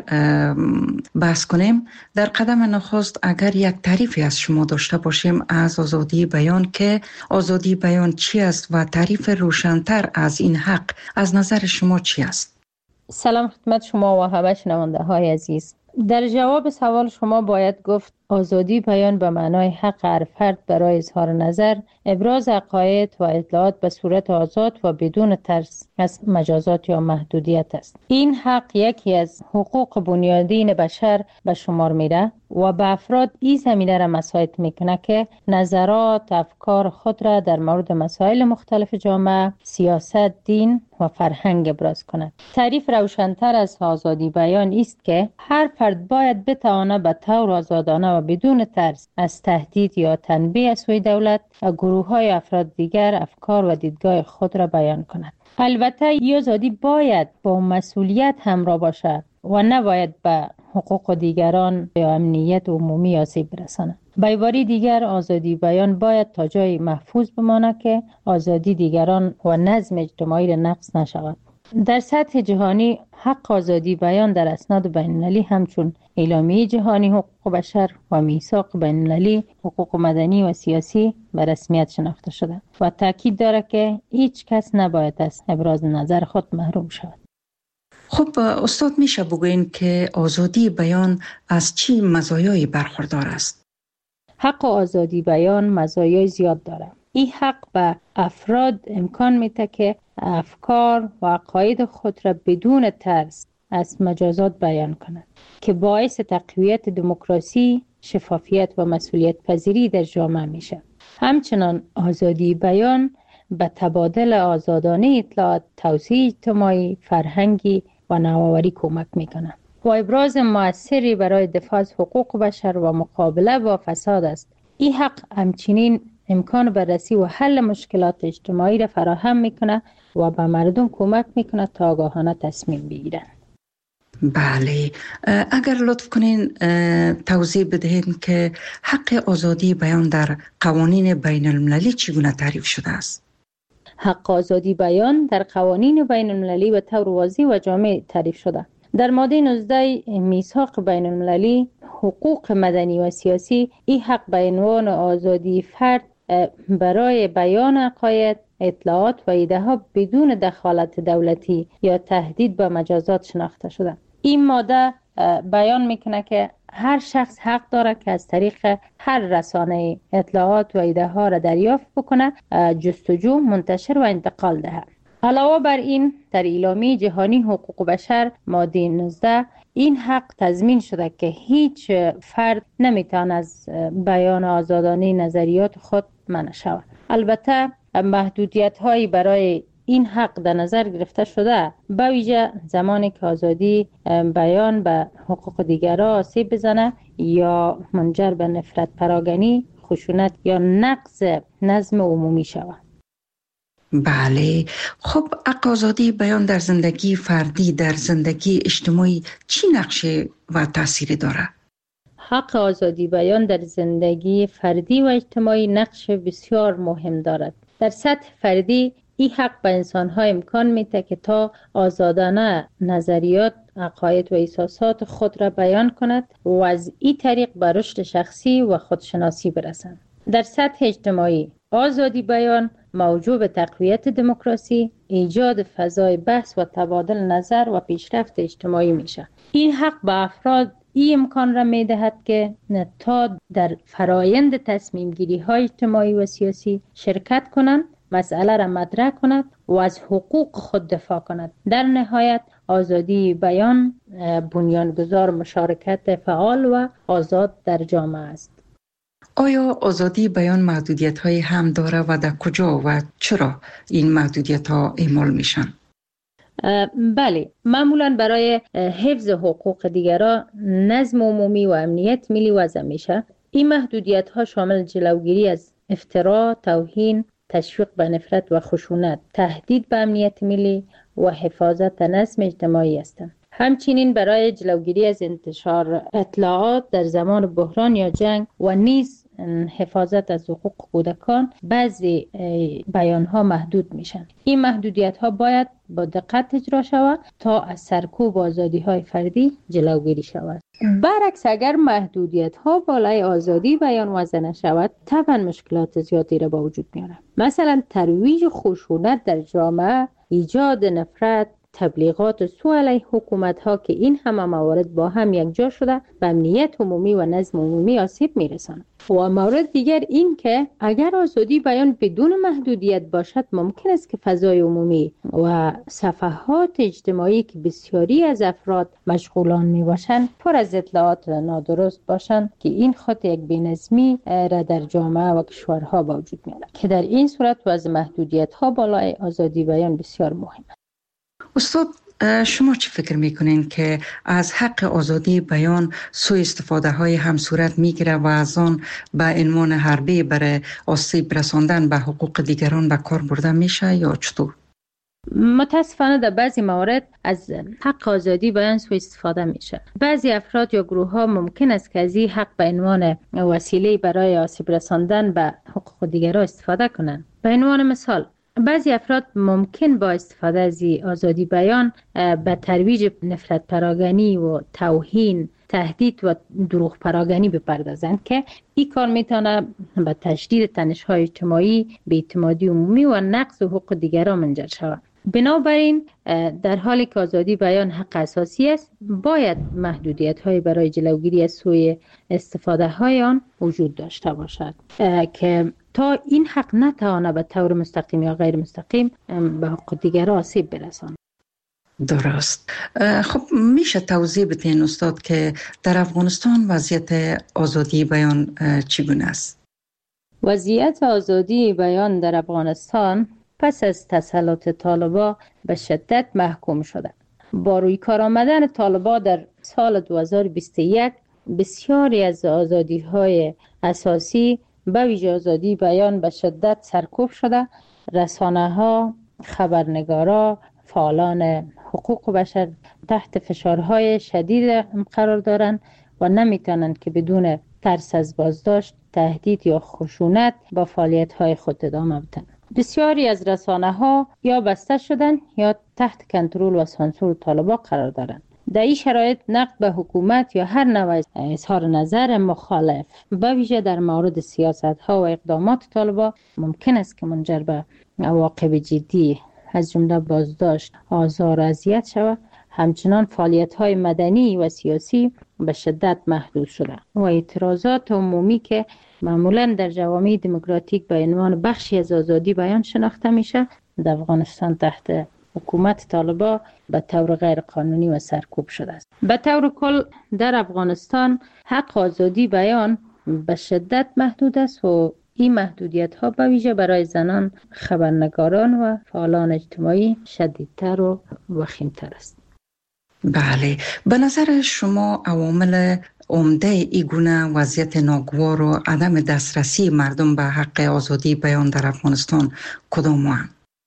بحث کنیم، در قدم نخست اگر یک تعریفی از شما داشته باشیم از آزادی بیان، که آزادی بیان چی است و تعریف روشن‌تر از این حق از نظر شما چی است؟ سلام خدمت شما و همه شنونده های عزیز. در جواب سوال شما باید گفت آزادی بیان به معنای حق هر فرد برای اظهار نظر، ابراز عقاید و اطلاعات به صورت آزاد و بدون ترس از مجازات یا محدودیت است. این حق یکی از حقوق بنیادین بشر به شمار میره و به افراد این زمینه را مساعد میکنه که نظرات، افکار خود را در مورد مسائل مختلف جامعه، سیاست، دین و فرهنگ ابراز کند. تعریف روشن‌تر از آزادی بیان است که هر فرد باید بتواند به طور آزادانه و بدون ترس از تهدید یا تنبیه از سوی دولت و گروه‌های افراد دیگر افکار و دیدگاه خود را بیان کند. البته این آزادی باید با مسئولیت همراه باشد و نباید به حقوق دیگران یا امنیت عمومی آسیب برساند. به عبارت دیگر، آزادی بیان باید تا جای محفوظ بماند که آزادی دیگران و نظم اجتماعی را نقض نشود. در سطح جهانی حق آزادی بیان در اسناد بین‌المللی همچون اعلامیه جهانی حقوق بشر و میثاق بین‌المللی حقوق مدنی و سیاسی به رسمیت شناخته شده و تاکید دارد که هیچ کس نباید از ابراز نظر خود محروم شود. خب استاد، میشه بگوین که آزادی بیان از چی مزایایی برخوردار است؟ حق آزادی بیان مزایای زیاد دارد. این حق به افراد امکان میده که افکار و عقاید خود را بدون ترس از مجازات بیان کنند که باعث تقویت دموکراسی، شفافیت و مسئولیت پذیری در جامعه میشه. همچنان آزادی بیان به تبادل آزادانه اطلاعات، توسعه اجتماعی، فرهنگی و نوآوری کمک میکنه و ابراز مؤثری برای دفاع از حقوق بشر و مقابله با فساد است. این حق همچنین امکان بررسی و حل مشکلات اجتماعی را فراهم میکنه و به مردم کمک میکنه تا آگاهانه تصمیم بگیرن. بله، اگر لطف کنین توضیح بدهید که حق آزادی بیان در قوانین بین المللی چگونه تعریف شده است؟ حق آزادی بیان در قوانین بین المللی به طور واضح و جامع تعریف شده. در ماده نوزده میثاق بین المللی حقوق مدنی و سیاسی، این حق به عنوان آزادی فرد برای بیان عقاید، اطلاعات و ایده ها بدون دخالت دولتی یا تهدید به مجازات شناخته شده. این ماده بیان میکنه که هر شخص حق داره که از طریق هر رسانه اطلاعات و ایده ها را دریافت بکنه، جستجو، منتشر و انتقال ده. علاوه بر این، در اعلامیه جهانی حقوق بشر ماده نوزده این حق تضمین شده که هیچ فرد نمیتونه از بیان آزادانه نظریات خود منع شود. البته محدودیت هایی برای این حق در نظر گرفته شده، به ویژه زمانی که آزادی بیان به حقوق دیگران آسیب بزنه یا منجر به نفرت پراگنی، خشونت یا نقض نظم عمومی شود. بله. خب حق آزادی بیان در زندگی فردی، در زندگی اجتماعی چی نقشه و تأثیری داره؟ حق آزادی بیان در زندگی فردی و اجتماعی نقش بسیار مهم دارد. در سطح فردی این حق به انسان‌ها امکان میده که تا آزادانه نظریات، عقاید و احساسات خود را بیان کند و از این طریق به رشد شخصی و خودشناسی برسند. در سطح اجتماعی آزادی بیان موجب به تقویت دموکراسی، ایجاد فضای بحث و تبادل نظر و پیشرفت اجتماعی میشه. این حق به افراد این امکان را میدهد که تا در فرایند تصمیم گیری های اجتماعی و سیاسی شرکت کنند، مسئله را مطرح کند و از حقوق خود دفاع کند. در نهایت آزادی بیان بنیانگذار مشارکت فعال و آزاد در جامعه است. آیا آزادی بیان محدودیت های هم داره و در کجا و چرا این محدودیت ها اعمال میشن؟ بله، معمولا برای حفظ حقوق دیگران، نظم عمومی و امنیت ملی وضع میشه. این محدودیت ها شامل جلوگیری از افترا، توهین، تشویق به نفرت و خشونت، تهدید به امنیت ملی و حفاظت نظم اجتماعی هستند. همچنین برای جلوگیری از انتشار اطلاعات در زمان بحران یا جنگ و نیز حفاظت از حقوق کودکان بعضی بیانها محدود میشن. این محدودیت ها باید با دقت اجرا شود تا از سرکوب آزادی های فردی جلوگیری شود. برعکس اگر محدودیت ها بالای آزادی بیان وضع نشود، طبعا مشکلات زیادی را با وجود میاره. مثلا ترویج خشونت در جامعه، ایجاد نفرت، تبلیغات سو علیه حکومت ها که این همه موارد با هم یکجا شده به امنیت عمومی و نظم عمومی آسیب میرسند. و مورد دیگر این که اگر آزادی بیان بدون محدودیت باشد، ممکن است که فضای عمومی و صفحات اجتماعی که بسیاری از افراد مشغولان می باشند پر از اطلاعات نادرست باشند که این خود یک بی‌نظمی را در جامعه و کشورها با وجود میارد که در این صورت وضع محدودیت ها بالای آزادی بیان بسیار مهم است. استاد، شما چی فکر میکنین که از حق آزادی بیان سوء استفاده های هم صورت میگیره و از آن به عنوان حربه برای آسیب رساندن به حقوق دیگران به کار برده میشه یا چطور؟ متاسفانه در بعضی موارد از حق آزادی بیان سوء استفاده میشه. بعضی افراد یا گروه ها ممکن است که از این حق به عنوان وسیله برای آسیب رساندن به حقوق دیگران استفاده کنند. به عنوان مثال، بعضی افراد ممکن با استفاده از آزادی بیان به ترویج نفرت پراگنی و توهین، تهدید و دروغ پراگنی بپردازند که این کار میتونه به تشدید تنش‌های اجتماعی، بی‌اعتمادی عمومی و نقض حقوق دیگران منجر شود. بنابراین در حالی که آزادی بیان حق اساسی است، باید محدودیت‌های برای جلوگیری از سوء استفاده های آن وجود داشته باشد که تا این حق نتوانه به طور مستقیم یا غیر مستقیم به حقوق دیگران آسیب برساند. درست. خب میشه توضیح بدین استاد که در افغانستان وضعیت آزادی بیان چگونه است؟ وضعیت آزادی بیان در افغانستان پس از تسلط طالبان به شدت محکوم شده. با روی کار آمدن طالبان در سال دو هزار و بیست و یک بسیاری از آزادی‌های اساسی به ویژه آزادی بیان به شدت سرکوب شده. رسانه‌ها، خبرنگارا، فعالان حقوق بشر تحت فشارهای شدید قرار دارند و نمیتونند که بدون ترس از بازداشت، تهدید یا خشونت با فعالیت‌های خود ادامه بدن. بسیاری از رسانه‌ها یا بسته شدن یا تحت کنترل و سانسور طالبان قرار دارند. در این شرایط نقد به حکومت یا هر نوع اظهار نظر مخالف به ویژه در مورد سیاست‌ها و اقدامات طالبان ممکن است که منجر به عواقب جدی از جمله بازداشت، آزار و اذیت شود. همچنان فعالیت‌های مدنی و سیاسی به شدت محدود شده و اعتراضات عمومی که معمولاً در جوامع دموکراتیک به عنوان بخشی از آزادی بیان شناخته میشه، در افغانستان تحت حکومت طالبان به طور غیر قانونی و سرکوب شده است. به طور کل در افغانستان حق آزادی بیان به شدت محدود است و این محدودیت ها به ویژه برای زنان، خبرنگاران و فعالان اجتماعی شدیدتر و وخیمتر است. بله، به نظر شما عوامل عمده این گونه وضعیت ناگوار و عدم دسترسی مردم به حق آزادی بیان در افغانستان کدام هستند؟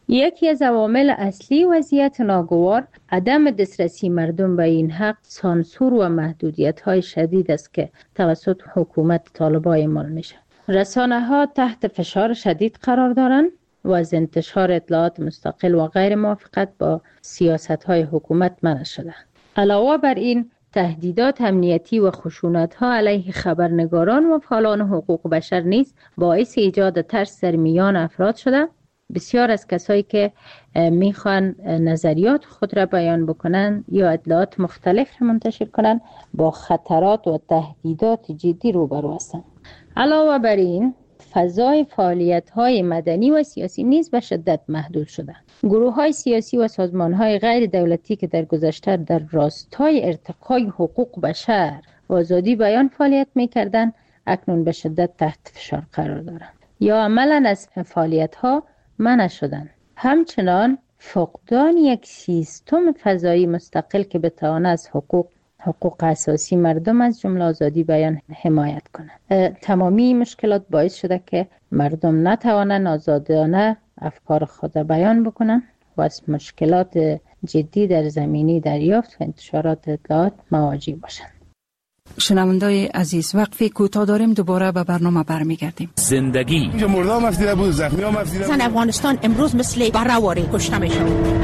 یکی از عوامل اصلی وضعیت ناگوار عدم دسترسی مردم به این حق سانسور و محدودیت‌های شدید است که توسط حکومت طالبان اعمال میشه. رسانه‌ها تحت فشار شدید قرار دارند و از انتشار اطلاعات مستقل و غیر موافقت با سیاست‌های حکومت منع شده. علاوه بر این تهدیدات امنیتی و خشونت‌ها علیه خبرنگاران و فعالان حقوق بشر نیز باعث ایجاد ترس در میان افراد شده. بسیار از کسایی که میخوان نظریات خود را بیان بکنن یا اطلاعات مختلف را منتشر کنن با خطرات و تهدیدات جدی روبرو هستند. علاوه بر این فضای فعالیت‌های مدنی و سیاسی نیز به شدت محدود شده. گروه‌های سیاسی و سازمان‌های غیر دولتی که در گذشته در راستای ارتقای حقوق بشر و آزادی بیان فعالیت می‌کردند، اکنون به شدت تحت فشار قرار دارند یا عملاً از فعالیت‌ها منع شدند. همچنان فقدان یک سیستم فضایی مستقل که بتواند از حقوق حقوق اساسی مردم از جمله آزادی بیان حمایت کنند. تمامی مشکلات باعث شده که مردم نتوانند آزادانه افکار خود بیان بکنند و از مشکلات جدی در زمینه دریافت و انتشارات اطلاعات مواجه باشند. شنوندای عزیز، وقفی کوتاه داریم، دوباره به برنامه برمیگردیم. زندگی اینجا مردم مفیده بود، زخمی ها مفیده بود. افغانستان امروز مثل برهواری کشته میشه.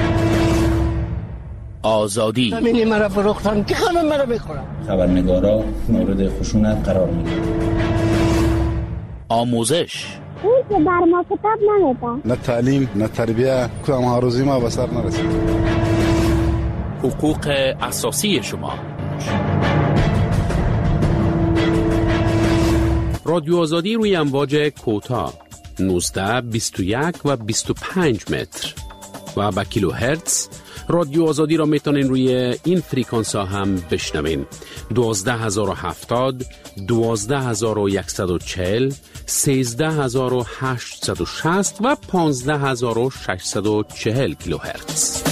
آزادی زمینی مرا فروختن که همه مرا میخورن. خبرنگارا مورد خشونت قرار میگیرن. آموزش اون که بر ما کتاب نمیده. نه تعلیم نه تربیه، کدام ها روزی ما به سر نرسید. حقوق اساسی شما. رادیو آزادی روی امواج کوتاه نوزده، بیست و یک و بیست و پنج متر و با کیلو هرتز. رادیو آزادی را میتونین روی این فریکانس ها هم بشنوین: دوازده هزار و هفتاد، دوازده هزار و صد و چهل، سیزده هزار و هشتصد و شصت و پانزده هزار و ششصد و چهل کیلو هرتز.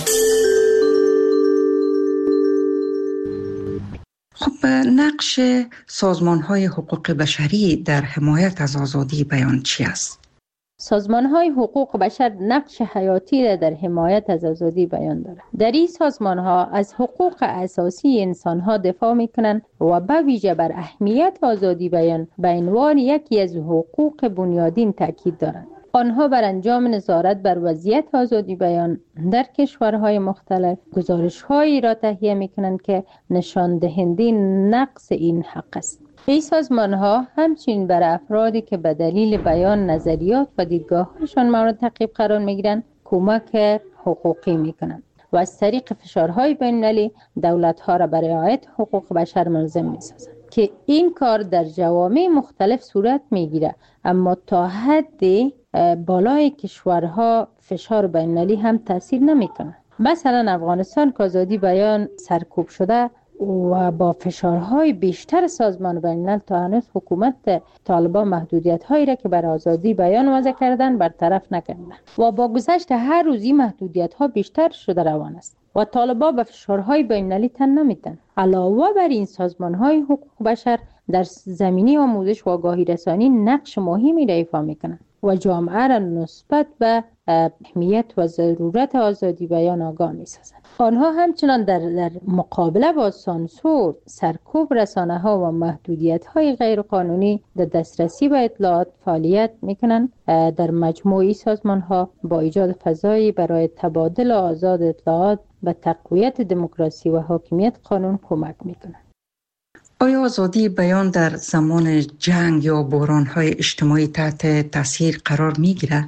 خب نقش سازمان‌های حقوق بشری در حمایت از آزادی بیان چی است؟ سازمان‌های حقوق بشر نقش حیاتی را در حمایت از آزادی بیان دارند. در این سازمان‌ها از حقوق اساسی انسان‌ها دفاع می‌کنند و به ویژه بر اهمیت آزادی بیان به عنوان یکی از حقوق بنیادین تاکید دارند. آنها بر انجام نظارت بر وضعیت آزادی بیان در کشورهای مختلف گزارش‌هایی را تهیه می‌کنند که نشان دهنده نقص این حق است. این سازمان‌ها همچنین بر افرادی که به دلیل بیان نظریات و دیدگاه‌هایشان مورد تعقیب قرار می‌گیرند کمک حقوقی می‌کنند و از طریق فشارهای بین‌المللی دولت‌ها را برای رعایت حقوق بشر ملزم می‌سازند که این کار در جوامع مختلف صورت می‌گیرد، اما تا حدی بالای کشورها فشار بین‌المللی هم تاثیر نمی‌کند. مثلا افغانستان که آزادی بیان سرکوب شده و با فشارهای بیشتر سازمان بین‌الملل تا هنوز حکومت طالبان محدودیت‌هایی را که بر آزادی بیان وضع کردن برطرف نکردند و با گذشت هر روزی محدودیت‌ها بیشتر شده روان است و طالبان به فشارهای بین‌المللی تن نمی‌دهند. علاوه بر این سازمان‌های حقوق بشر در زمینه آموزش و آگاهی رسانی نقش مهمی را ایفا می‌کنند و جامعه را نسبت به اهمیت و ضرورت آزادی بیان آگاه می‌سازند. آنها همچنان در, در مقابله با سانسور، سرکوب رسانه‌ها و محدودیت‌های غیرقانونی در دسترسی به اطلاعات فعالیت می‌کنند. در مجموعی سازمان‌ها با ایجاد فضایی برای تبادل آزاد اطلاعات به تقویت دموکراسی و حاکمیت قانون کمک می‌کنند. آیا آزادی بیان در زمان جنگ یا بحران‌های اجتماعی تحت تاثیر قرار می‌گیرد؟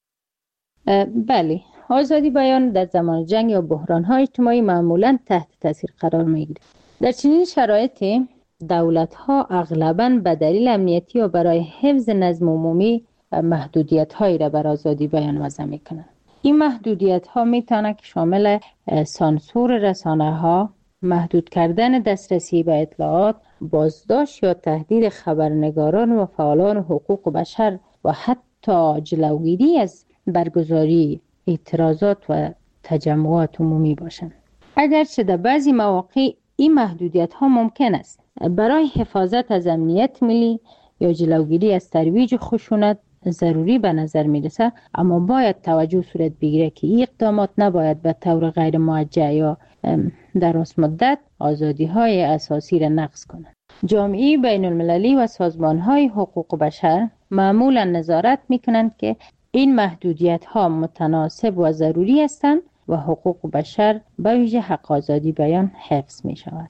بله، آزادی بیان در زمان جنگ یا بحران‌های اجتماعی معمولاً تحت تاثیر قرار می‌گیرد. در چنین شرایطی دولت‌ها اغلباً به دلیل امنیتی و برای حفظ نظم عمومی محدودیت‌هایی را بر آزادی بیان وضع می‌کنند. این محدودیت‌ها می‌تواند که شامل سانسور رسانه‌ها، محدود کردن دسترسی به اطلاعات، بازداشت یا تهدید خبرنگاران و فعالان حقوق بشر و حتی جلوگیری از برگزاری اعتراضات و تجمعات عمومی باشند. اگرچه در بعضی مواقع این محدودیت ها ممکن است برای حفاظت از امنیت ملی یا جلوگیری از ترویج خشونت ضروری به نظر میرسه، اما باید توجه صورت بگیره که این اقدامات نباید به طور غیر موجه یا در راست مدت آزادی های اساسی را نقض کنند. جامعه بین المللی و سازمان های حقوق بشر معمولا نظارت میکنند که این محدودیت ها متناسب و ضروری هستند و حقوق بشر به ویژه حق آزادی بیان حفظ می شود.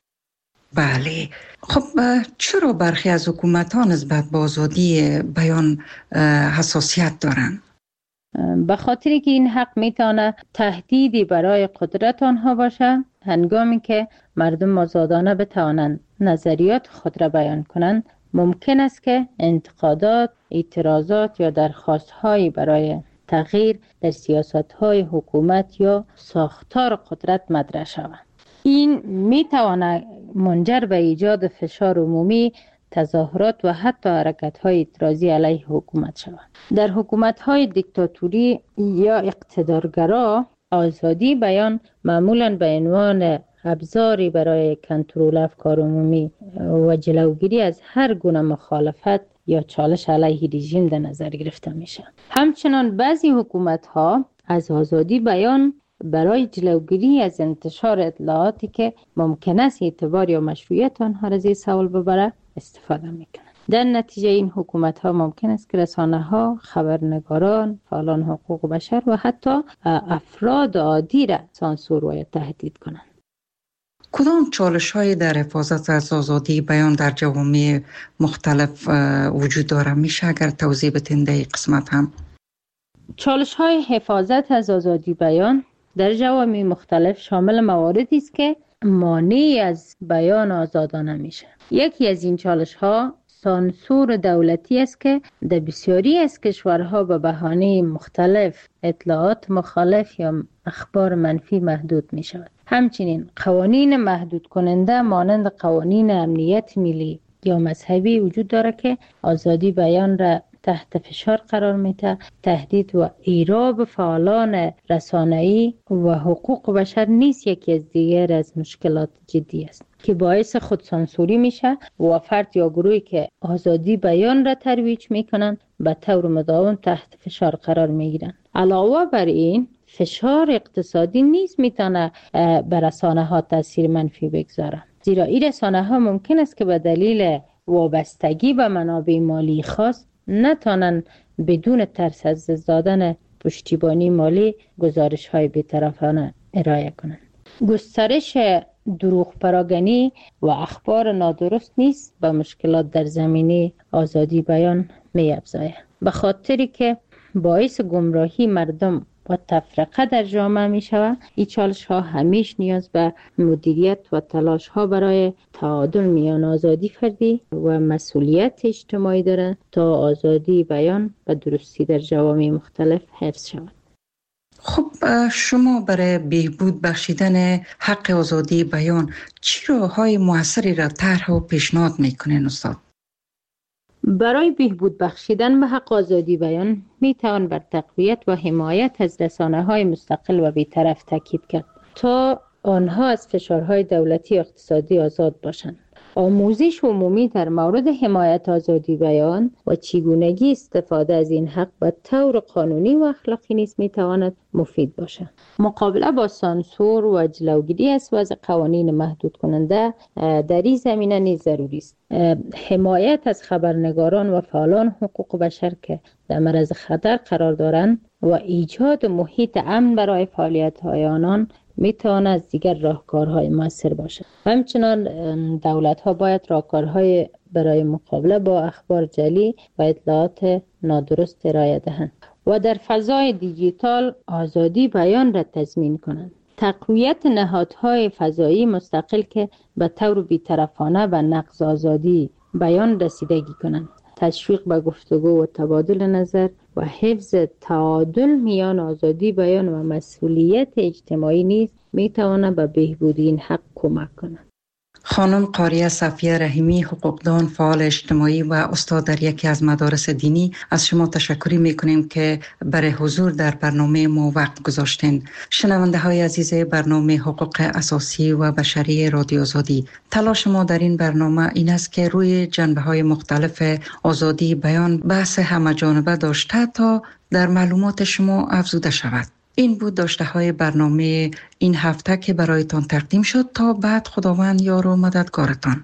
بله، خب چرا برخی از حکومت ها نسبت به آزادی بیان حساسیت دارند؟ به خاطری که این حق میتونه تهدیدی برای قدرت آنها باشه، هنگامی که مردم آزادانه بتوانند نظریات خود را بیان کنند، ممکن است که انتقادات، اعتراضات یا درخواست‌هایی برای تغییر در سیاست‌های حکومت یا ساختار قدرت مطرح شود. این میتواند منجر به ایجاد فشار عمومی، تظاهرات و حتی حرکت‌های اعتراضی علیه حکومت شود. در حکومت‌های دیکتاتوری یا اقتدارگرا، آزادی بیان معمولاً به عنوان ابزاری برای کنترل افکار عمومی و جلوگیری از هر گونه مخالفت یا چالش علیه رژیم در نظر گرفته میشه. همچنان بعضی حکومت‌ها از آزادی بیان برای جلوگیری از انتشار اطلاعاتی که ممکن است اعتبار یا مشروعیت آنها را زیر سوال ببره استفاده میکنند. در نتیجه این حکومت‌ها ممکن است که رسانه‌ها، خبرنگاران، فعالان حقوق بشر و حتی افراد عادی را سانسور و تهدید کنند. کدام چالش های در حفاظت از آزادی بیان در جوامع مختلف وجود داره؟ میشه اگر توضیح بدین در این قسمت هم؟ چالش های حفاظت از آزادی بیان در جوامع مختلف شامل مواردی است که مانع از بیان آزادانه میشه. یکی از این چالش ها سانسور دولتی است که در بسیاری از کشورها به بهانه مختلف اطلاعات مخالف یا اخبار منفی محدود می شود. همچنین قوانین محدود کننده مانند قوانین امنیت ملی یا مذهبی وجود داره که آزادی بیان را تحت فشار قرار میده. تهدید و ایراب فعالان رسانه‌ای و حقوق بشر نیز یکی از دیگر از مشکلات جدی است که باعث خودسانسوری میشه و فرد یا گروهی که آزادی بیان را ترویج میکنن به طور مداوم تحت فشار قرار میگیرن. علاوه بر این فشار اقتصادی نیز میتونه بر رسانه ها تاثیر منفی بگذاره، زیرا این رسانه ها ممکن است که به دلیل وابستگی به منابع مالی خاص نتونن بدون ترس از دادن پشتیبانی مالی گزارش های بی‌طرفانه ارائه کنند. گسترش دروغ پراگنی و اخبار نادرست نیست به مشکلات در زمینه آزادی بیان می افزاید، به خاطری که باعث گمراهی مردم و تفرقه در جامعه می شود. این چالش ها همیش نیاز به مدیریت و تلاش ها برای تعادل میان آزادی فردی و مسئولیت اجتماعی دارند تا آزادی بیان و درستی در جوامع مختلف حفظ شود. خب شما برای بهبود بخشیدن حق آزادی بیان چه راه‌های موثری را طرح و پیشنهاد میکنین استاد؟ برای بهبود بخشیدن به حق آزادی بیان می توان بر تقویت و حمایت از رسانه‌های مستقل و بی‌طرف تاکید کرد تا آنها از فشارهای دولتی و اقتصادی آزاد باشند. آموزش عمومی در مورد حمایت آزادی بیان و چگونگی استفاده از این حق به طور قانونی و اخلاقی نیز می تواند مفید باشد. مقابله با سانسور و جلوگیری از وضع قوانین محدود کننده در این زمینه نیز ضروری است. حمایت از خبرنگاران و فعالان حقوق بشر که در معرض خطر قرار دارند و ایجاد محیط امن برای فعالیت‌های آنان میتواند از دیگر راهکارهای موثر باشد. همچنان دولت‌ها باید راهکارهای برای مقابله با اخبار جعلی و اطلاعات نادرست ارائه دهند و در فضای دیجیتال آزادی بیان را تضمین کنند. تقویت نهادهای فضایی مستقل که به طور بی‌طرفانه به نقض آزادی بیان رسیدگی کنند. تشویق به گفتگو و تبادل نظر و حفظ تعادل میان آزادی بیان و مسئولیت اجتماعی نیز میتواند به بهبود این حق کمک کند. خانم قاریه صفیه رحیمی، حقوقدان، فعال اجتماعی و استاد در یکی از مدارس دینی، از شما تشکر میکنیم که برای حضور در برنامه ما وقت گذاشتین. شنونده های عزیز برنامه حقوق اساسی و بشری رادیو آزادی، تلاش ما در این برنامه این است که روی جنبه های مختلف آزادی بیان بحث همه جانبه داشته تا در معلومات شما افزوده شود. این بود داشته های برنامه این هفته که برایتان تقدیم شد. تا بعد خداوند یار و مددگارتان.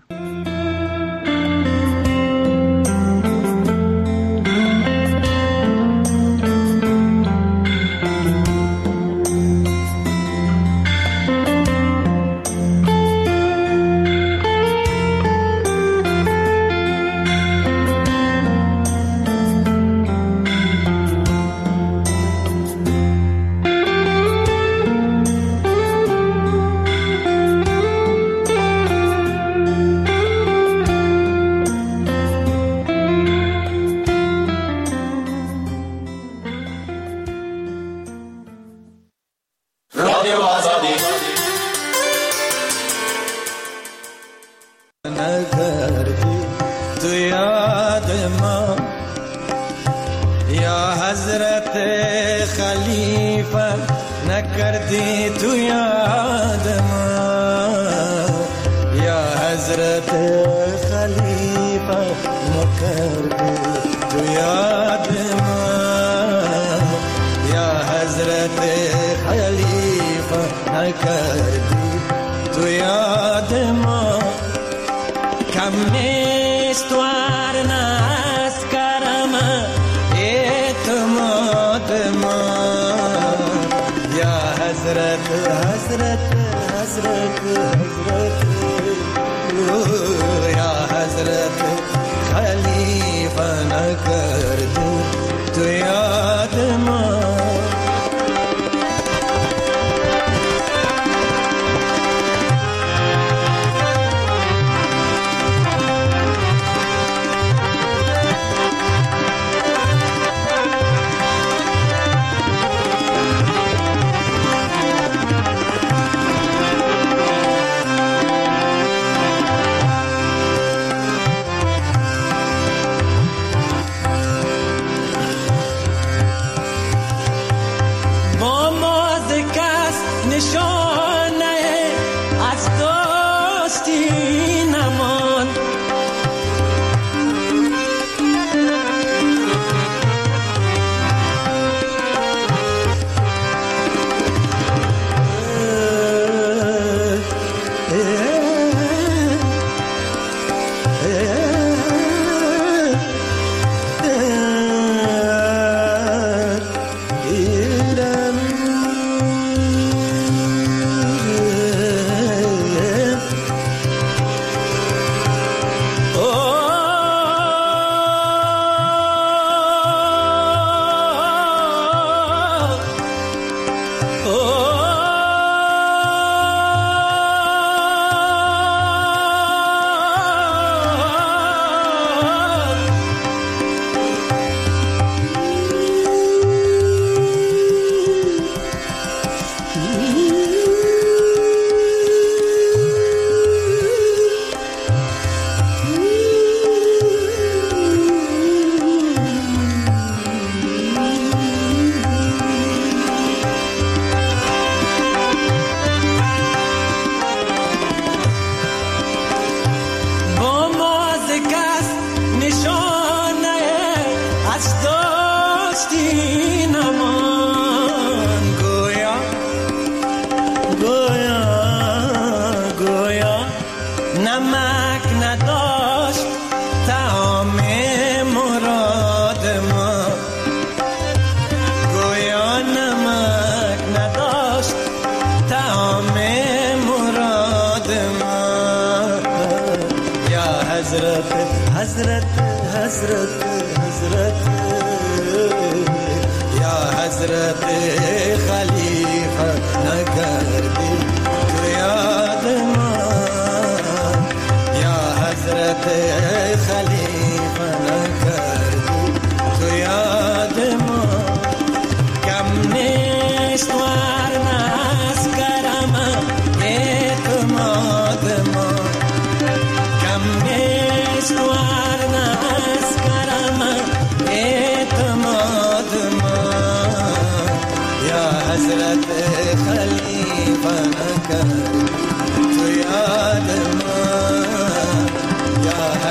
Eetumad ma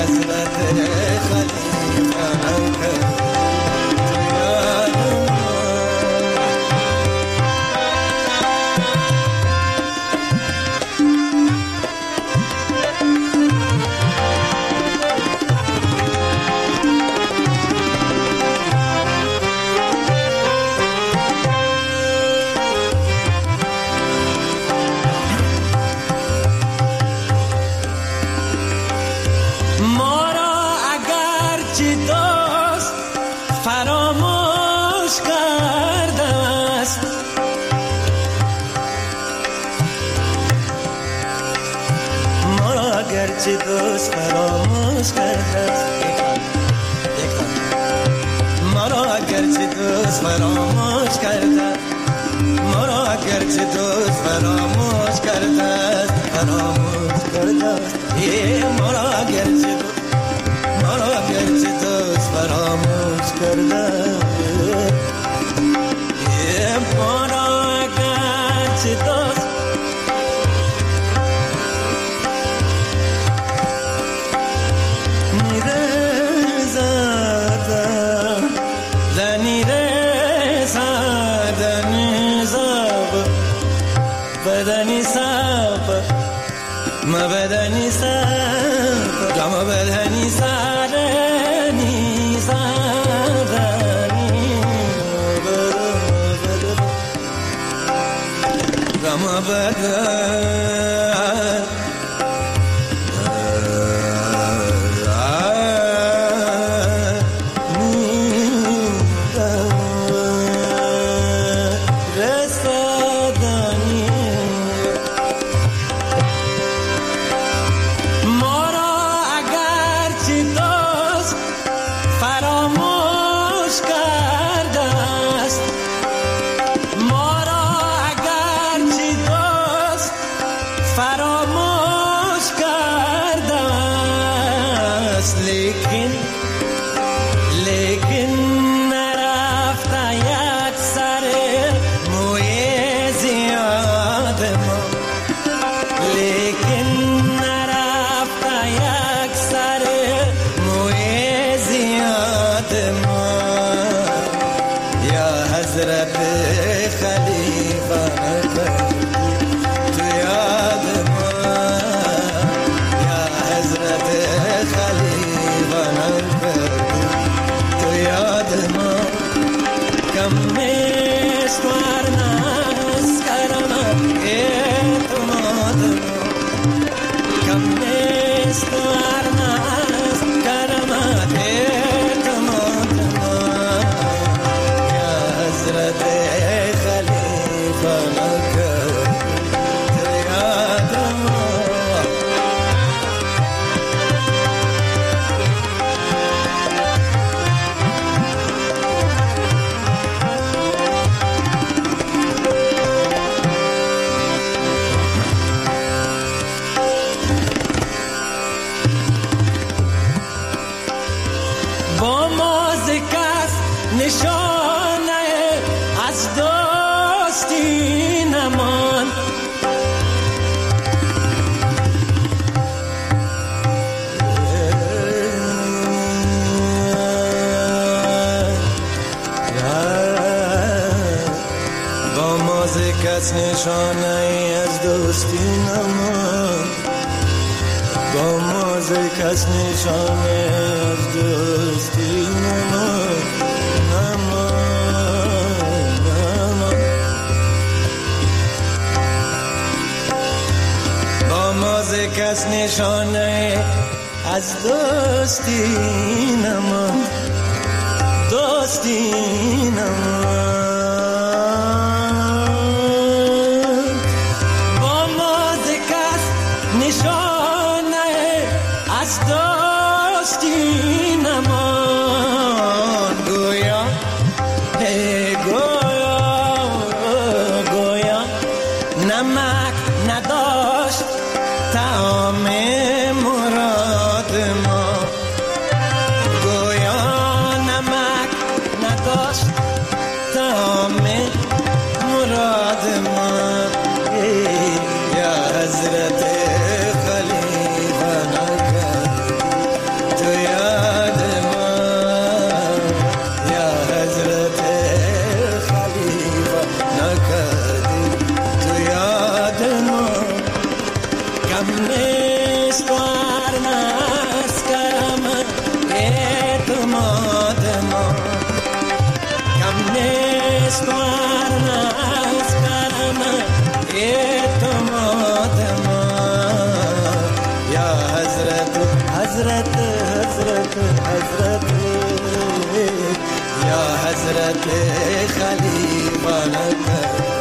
حضرت خلیفه نوکر چه دوست فراموش کرده ما را اگرچه دوست فراموش کرده ما را اگرچه دوست فراموش کرده فراموش کرده ما را اگرچه ما را اگرچه دوست فراموش کرده ما را اگرچه دوست بدني ساب ما بدني ساب ما بدني سارني سارني ما بدني نشانه از دوستی نمان با موزه کس نشانه از دوستی نمان نمان نمان با موزه کس نشانه از دوستی نمان دوستی نمان کم نیست ورنست کرم اعتماد ما کم نیست ورنست کرم اعتماد ما یا حضرت حضرت حضرت حضرت یا حضرت خلیفہ